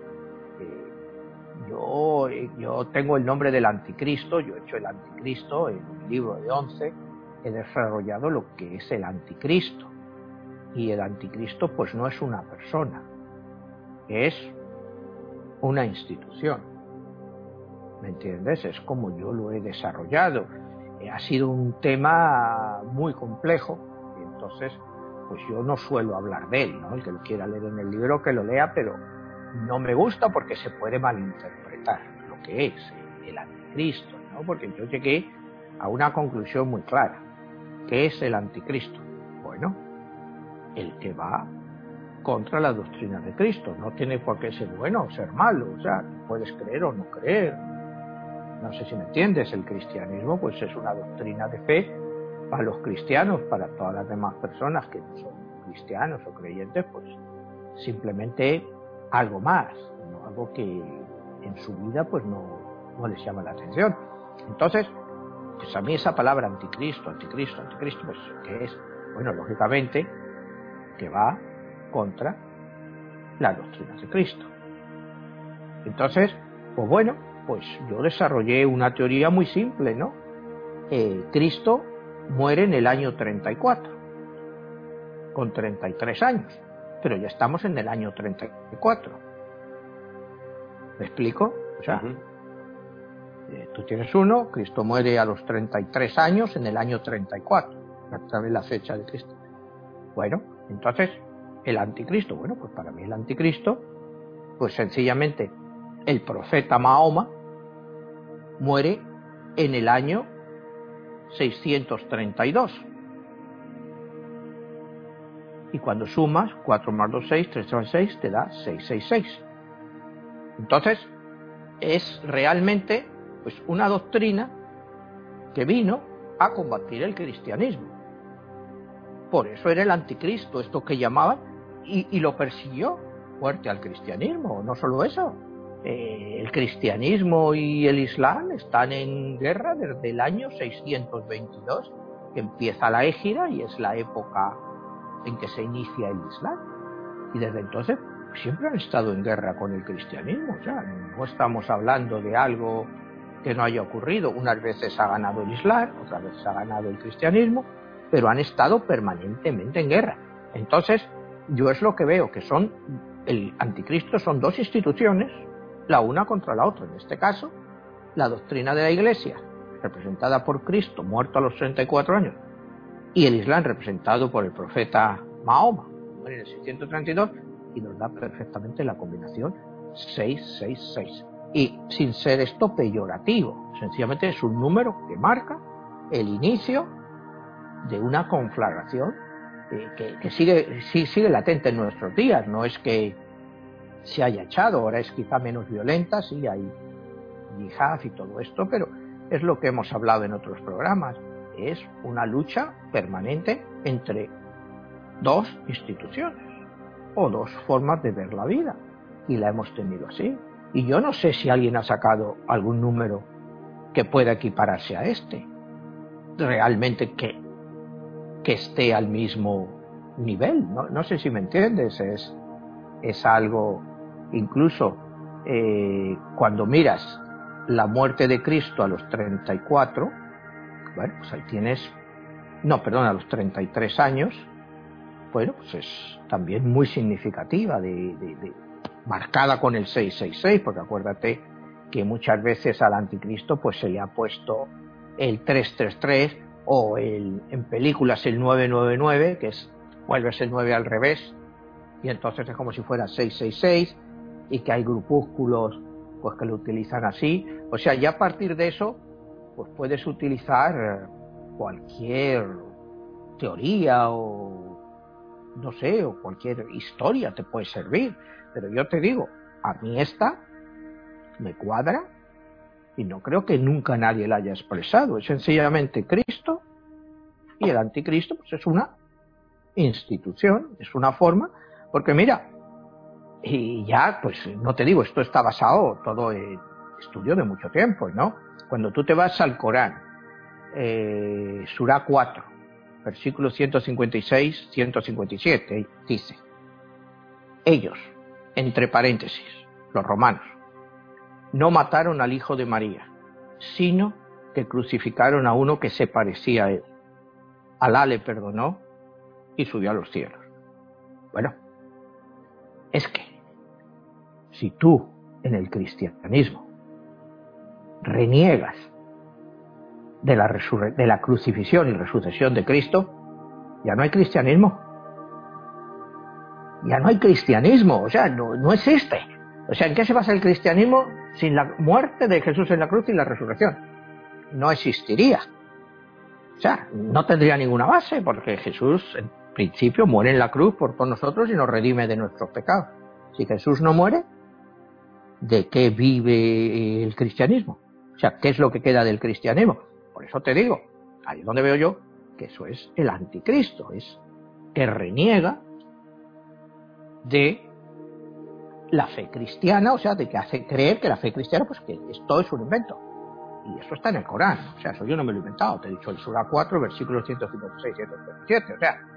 Yo tengo el nombre del anticristo, yo he hecho el anticristo en un libro de 11, he desarrollado lo que es el anticristo. Y el anticristo pues no es una persona, es una institución. ¿Me entiendes? Es como yo lo he desarrollado. Ha sido un tema muy complejo y entonces pues yo no suelo hablar de él, ¿no? El que lo quiera leer en el libro que lo lea, pero no me gusta porque se puede malinterpretar lo que es el anticristo, ¿no? Porque yo llegué a una conclusión muy clara. ¿Qué es el anticristo? Bueno, el que va contra la doctrina de Cristo. No tiene por qué ser bueno o ser malo, o sea, puedes creer o no creer. No sé si me entiendes, el cristianismo pues es una doctrina de fe para los cristianos, para todas las demás personas que no son cristianos o creyentes, pues simplemente algo más, ¿no? Algo que en su vida pues no les llama la atención. Entonces, pues a mí esa palabra anticristo, pues ¿qué es? Bueno, lógicamente que va contra las doctrinas de Cristo. Entonces, pues bueno, pues yo desarrollé una teoría muy simple, ¿no? Cristo muere en el año 34, con 33 años, pero ya estamos en el año 34. ¿Me explico? O sea, tú tienes uno, Cristo muere a los 33 años en el año 34, exactamente la fecha de Cristo. Bueno, entonces, el anticristo, bueno, pues para mí el anticristo, pues sencillamente el profeta Mahoma muere en el año 632. Y cuando sumas 4 más 2, 6, 3 más 6, te da 666. Entonces, es realmente pues una doctrina que vino a combatir el cristianismo. Por eso era el anticristo, esto que llamaban, y lo persiguió fuerte al cristianismo. No solo eso, el cristianismo y el islam están en guerra desde el año 622, que empieza la Égira y es la época en que se inicia el islam. Y desde entonces siempre han estado en guerra con el cristianismo. O sea, no estamos hablando de algo que no haya ocurrido. Unas veces ha ganado el islam, otras veces ha ganado el cristianismo, pero han estado permanentemente en guerra. Entonces, yo es lo que veo, que son el anticristo son dos instituciones, la una contra la otra. En este caso, la doctrina de la Iglesia, representada por Cristo, muerto a los 34 años, y el Islam, representado por el profeta Mahoma, en el 632, y nos da perfectamente la combinación 666. Y sin ser esto peyorativo, sencillamente es un número que marca el inicio de una conflagración que sigue latente en nuestros días. No es que se haya echado, ahora es quizá menos violenta, sí, hay yihad y todo esto, pero es lo que hemos hablado en otros programas. Es una lucha permanente entre dos instituciones o dos formas de ver la vida, y la hemos tenido así. Y yo no sé si alguien ha sacado algún número que pueda equipararse a este, realmente que esté al mismo nivel. No sé si me entiendes. Es algo, incluso cuando miras la muerte de Cristo a los 34, bueno, pues ahí tienes, a los 33 años, bueno, pues es también muy significativa, marcada con el 666, porque acuérdate que muchas veces al anticristo pues se le ha puesto el 333 o en películas el 999, que vuelves el 9 al revés y entonces es como si fuera 666, y que hay grupúsculos pues que lo utilizan así. O sea, ya a partir de eso pues puedes utilizar cualquier teoría o no sé, o cualquier historia te puede servir, pero yo te digo, a mí esta me cuadra y no creo que nunca nadie la haya expresado. Es sencillamente Cristo, y el anticristo pues es una institución, es una forma, porque mira, y ya pues no te digo, esto está basado todo en estudio de mucho tiempo, ¿no? Cuando tú te vas al Corán, Surah 4, versículos 156, 157, dice: ellos, entre paréntesis, los romanos, no mataron al hijo de María, sino que crucificaron a uno que se parecía a él. Alá le perdonó y subió a los cielos. Bueno, es que si tú en el cristianismo reniegas de la crucifixión y resurrección de Cristo, ya no hay cristianismo. Ya no hay cristianismo, o sea, no existe. O sea, ¿en qué se basa el cristianismo sin la muerte de Jesús en la cruz y la resurrección? No existiría. O sea, no tendría ninguna base, porque Jesús, en principio, muere en la cruz por todos nosotros y nos redime de nuestros pecados. Si Jesús no muere, ¿de qué vive el cristianismo? O sea, ¿qué es lo que queda del cristianismo? Por eso te digo, ahí es donde veo yo que eso es el anticristo, es que reniega de la fe cristiana, o sea, de que hace creer que la fe cristiana, pues que esto es un invento. Y eso está en el Corán, o sea, eso yo no me lo he inventado, te he dicho el Surah 4, versículos 156 y 157, o sea,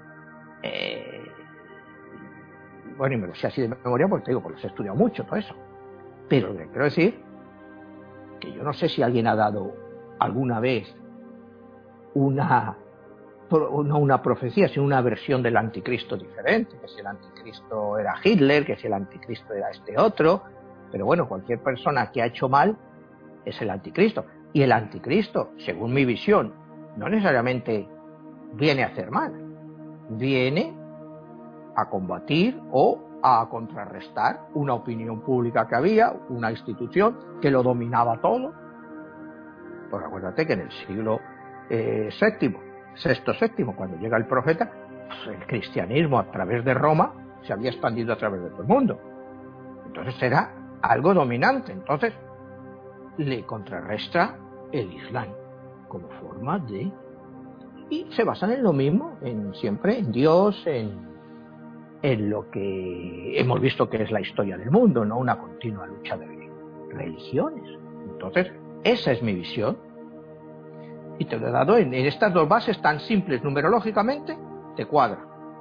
bueno, y me lo sé así de memoria porque te digo, pues los he estudiado mucho, todo eso. Pero lo que quiero decir, que yo no sé si alguien ha dado alguna vez no una profecía, sino una versión del anticristo diferente, que si el anticristo era Hitler, que si el anticristo era este otro, pero bueno, cualquier persona que ha hecho mal es el anticristo. Y el anticristo, según mi visión, no necesariamente viene a hacer mal, viene a combatir o a contrarrestar una opinión pública que había, una institución que lo dominaba todo. Pues acuérdate que en el siglo VI, cuando llega el profeta, pues el cristianismo a través de Roma se había expandido a través de todo el mundo. Entonces era algo dominante. Entonces le contrarresta el Islam como forma de... Y se basan en lo mismo, siempre en Dios, en lo que hemos visto que es la historia del mundo, no una continua lucha de religiones. Entonces, esa es mi visión. Y te lo he dado en estas dos bases tan simples numerológicamente, te cuadra.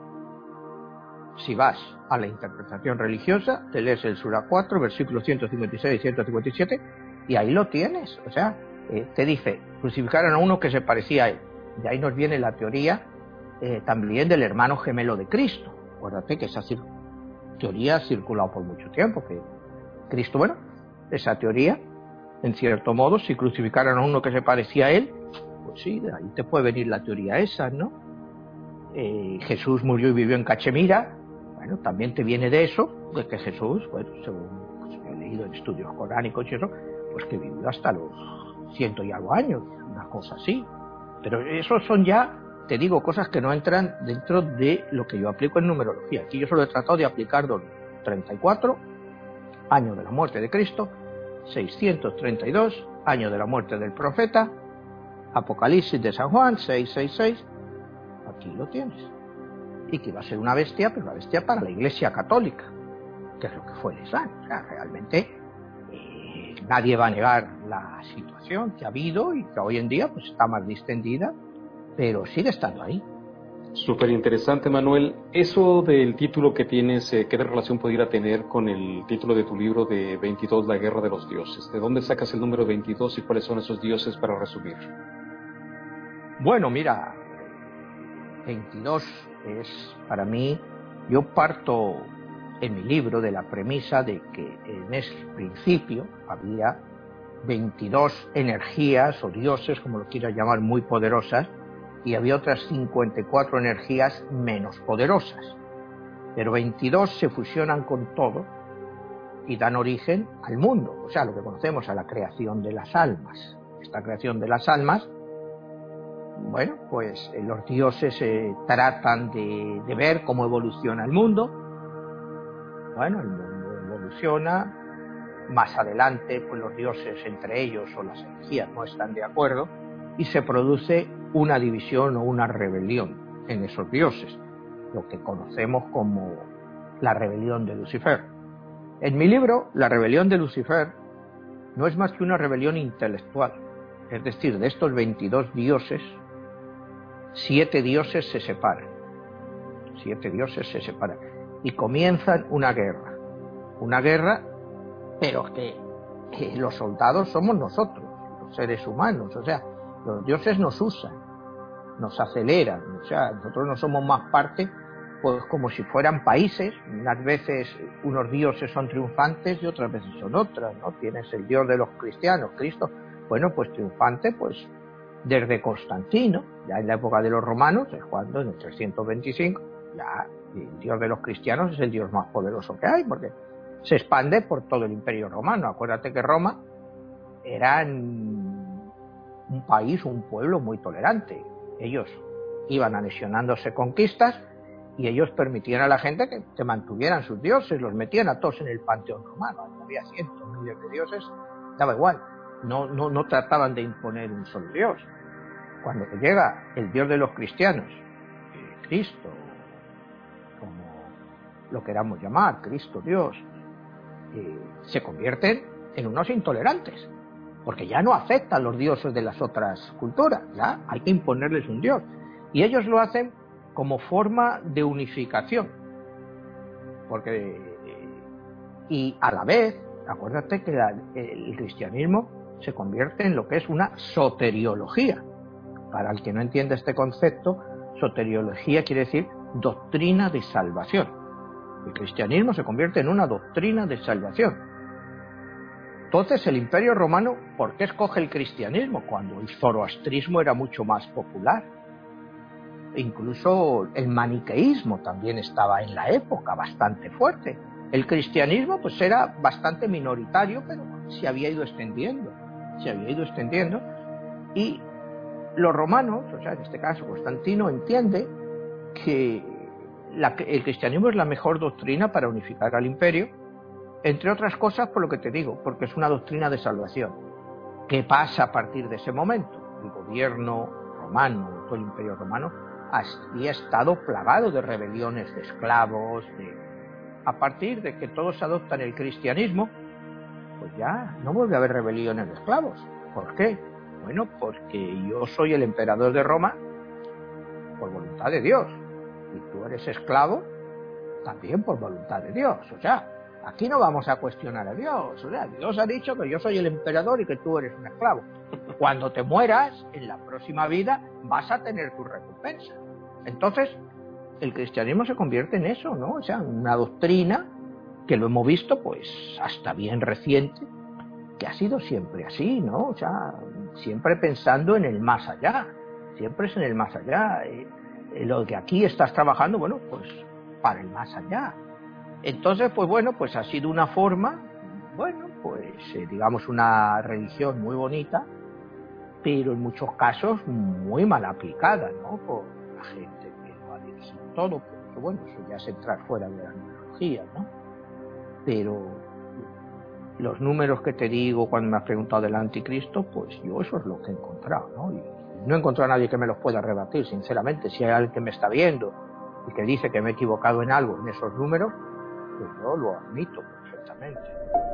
Si vas a la interpretación religiosa, te lees el Surah 4, versículos 156 y 157, y ahí lo tienes. O sea, te dice, crucificaron a uno que se parecía a él. Y ahí nos viene la teoría también del hermano gemelo de Cristo. Acuérdate que esa teoría ha circulado por mucho tiempo, que Cristo, bueno, esa teoría, en cierto modo, si crucificaron a uno que se parecía a él, pues sí, de ahí te puede venir la teoría esa, ¿no? Jesús murió y vivió en Cachemira, bueno, también te viene de eso, de que Jesús, bueno, según pues, he leído en estudios coránicos y eso, pues que vivió hasta los 100 y algo años, una cosa así. Pero esos son ya, te digo, cosas que no entran dentro de lo que yo aplico en numerología. Aquí yo solo he tratado de aplicar 34, año de la muerte de Cristo, 632, año de la muerte del profeta, Apocalipsis de San Juan, 666, aquí lo tienes. Y que iba a ser una bestia, pero una bestia para la Iglesia Católica, que es lo que fue el Islam. O sea, realmente nadie va a negar la situación que ha habido y que hoy en día pues está más distendida, pero sigue estando ahí. Súper interesante, Manuel. Eso del título que tienes, ¿qué relación pudiera tener con el título de tu libro de 22, La Guerra de los Dioses? ¿De dónde sacas el número 22 y cuáles son esos dioses para resumir? Bueno, mira, 22 es, para mí, yo parto en mi libro de la premisa de que en ese principio había 22 energías o dioses, como lo quieras llamar, muy poderosas, y había otras 54 energías menos poderosas. Pero 22 se fusionan con todo y dan origen al mundo, o sea, lo que conocemos, a la creación de las almas. Esta creación de las almas, bueno, pues los dioses tratan de ver cómo evoluciona el mundo. Bueno, el mundo evoluciona. Más adelante, pues los dioses entre ellos o las energías no están de acuerdo y se produce una división o una rebelión en esos dioses, lo que conocemos como la rebelión de Lucifer. En mi libro, la rebelión de Lucifer no es más que una rebelión intelectual, es decir, de estos 22 dioses, 7 dioses se separan, 7 dioses se separan y comienzan una guerra, pero que los soldados somos nosotros, los seres humanos, o sea, los dioses nos usan, nos aceleran, o sea, nosotros no somos más parte, pues como si fueran países. Unas veces unos dioses son triunfantes y otras veces son otras, ¿no? Tienes el dios de los cristianos, Cristo, bueno, pues triunfante, pues desde Constantino, ya en la época de los romanos, es cuando en el 325, ya el dios de los cristianos es el dios más poderoso que hay, porque se expande por todo el Imperio Romano. Acuérdate que Roma era un país, un pueblo muy tolerante. Ellos iban anexionándose conquistas y ellos permitían a la gente que mantuvieran sus dioses, los metían a todos en el panteón romano. Había cientos, miles de dioses, daba igual, no trataban de imponer un solo dios. Cuando llega el dios de los cristianos, Cristo, como lo queramos llamar, Cristo Dios, se convierten en unos intolerantes, porque ya no aceptan los dioses de las otras culturas, ya hay que imponerles un dios, y ellos lo hacen como forma de unificación, y a la vez, acuérdate que el cristianismo se convierte en lo que es una soteriología. Para el que no entiende este concepto, soteriología quiere decir doctrina de salvación. El cristianismo se convierte en una doctrina de salvación. Entonces el Imperio Romano, ¿por qué escoge el cristianismo cuando el zoroastrismo era mucho más popular? Incluso el maniqueísmo también estaba en la época bastante fuerte. El cristianismo pues era bastante minoritario, pero se había ido extendiendo, y los romanos, o sea, en este caso Constantino, entiende que el cristianismo es la mejor doctrina para unificar al imperio, entre otras cosas por lo que te digo, porque es una doctrina de salvación. ¿Qué pasa a partir de ese momento? El gobierno romano, todo el imperio romano, había estado plagado de rebeliones de esclavos. A partir de que todos adoptan el cristianismo, pues ya no vuelve a haber rebeliones de esclavos. ¿Por qué? Bueno, porque yo soy el emperador de Roma por voluntad de Dios. Y tú eres esclavo también por voluntad de Dios. O sea, aquí no vamos a cuestionar a Dios. O sea, Dios ha dicho que yo soy el emperador y que tú eres un esclavo. Cuando te mueras, en la próxima vida, vas a tener tu recompensa. Entonces, el cristianismo se convierte en eso, ¿no? O sea, una doctrina que lo hemos visto, pues, hasta bien reciente, que ha sido siempre así, ¿no? O sea, siempre pensando en el más allá. Siempre es en el más allá. Lo que aquí estás trabajando, bueno, pues para el más allá. Entonces, pues bueno, pues ha sido una forma, bueno, pues digamos una religión muy bonita, pero en muchos casos muy mal aplicada, ¿no? Por la gente que lo ha dirigido todo, porque bueno, eso ya es entrar fuera de la numerología, ¿no? Pero los números que te digo cuando me has preguntado del anticristo, pues yo eso es lo que he encontrado, ¿no? Y no he encontrado a nadie que me los pueda rebatir, sinceramente. Si hay alguien que me está viendo y que dice que me he equivocado en algo en esos números, pues yo lo admito perfectamente.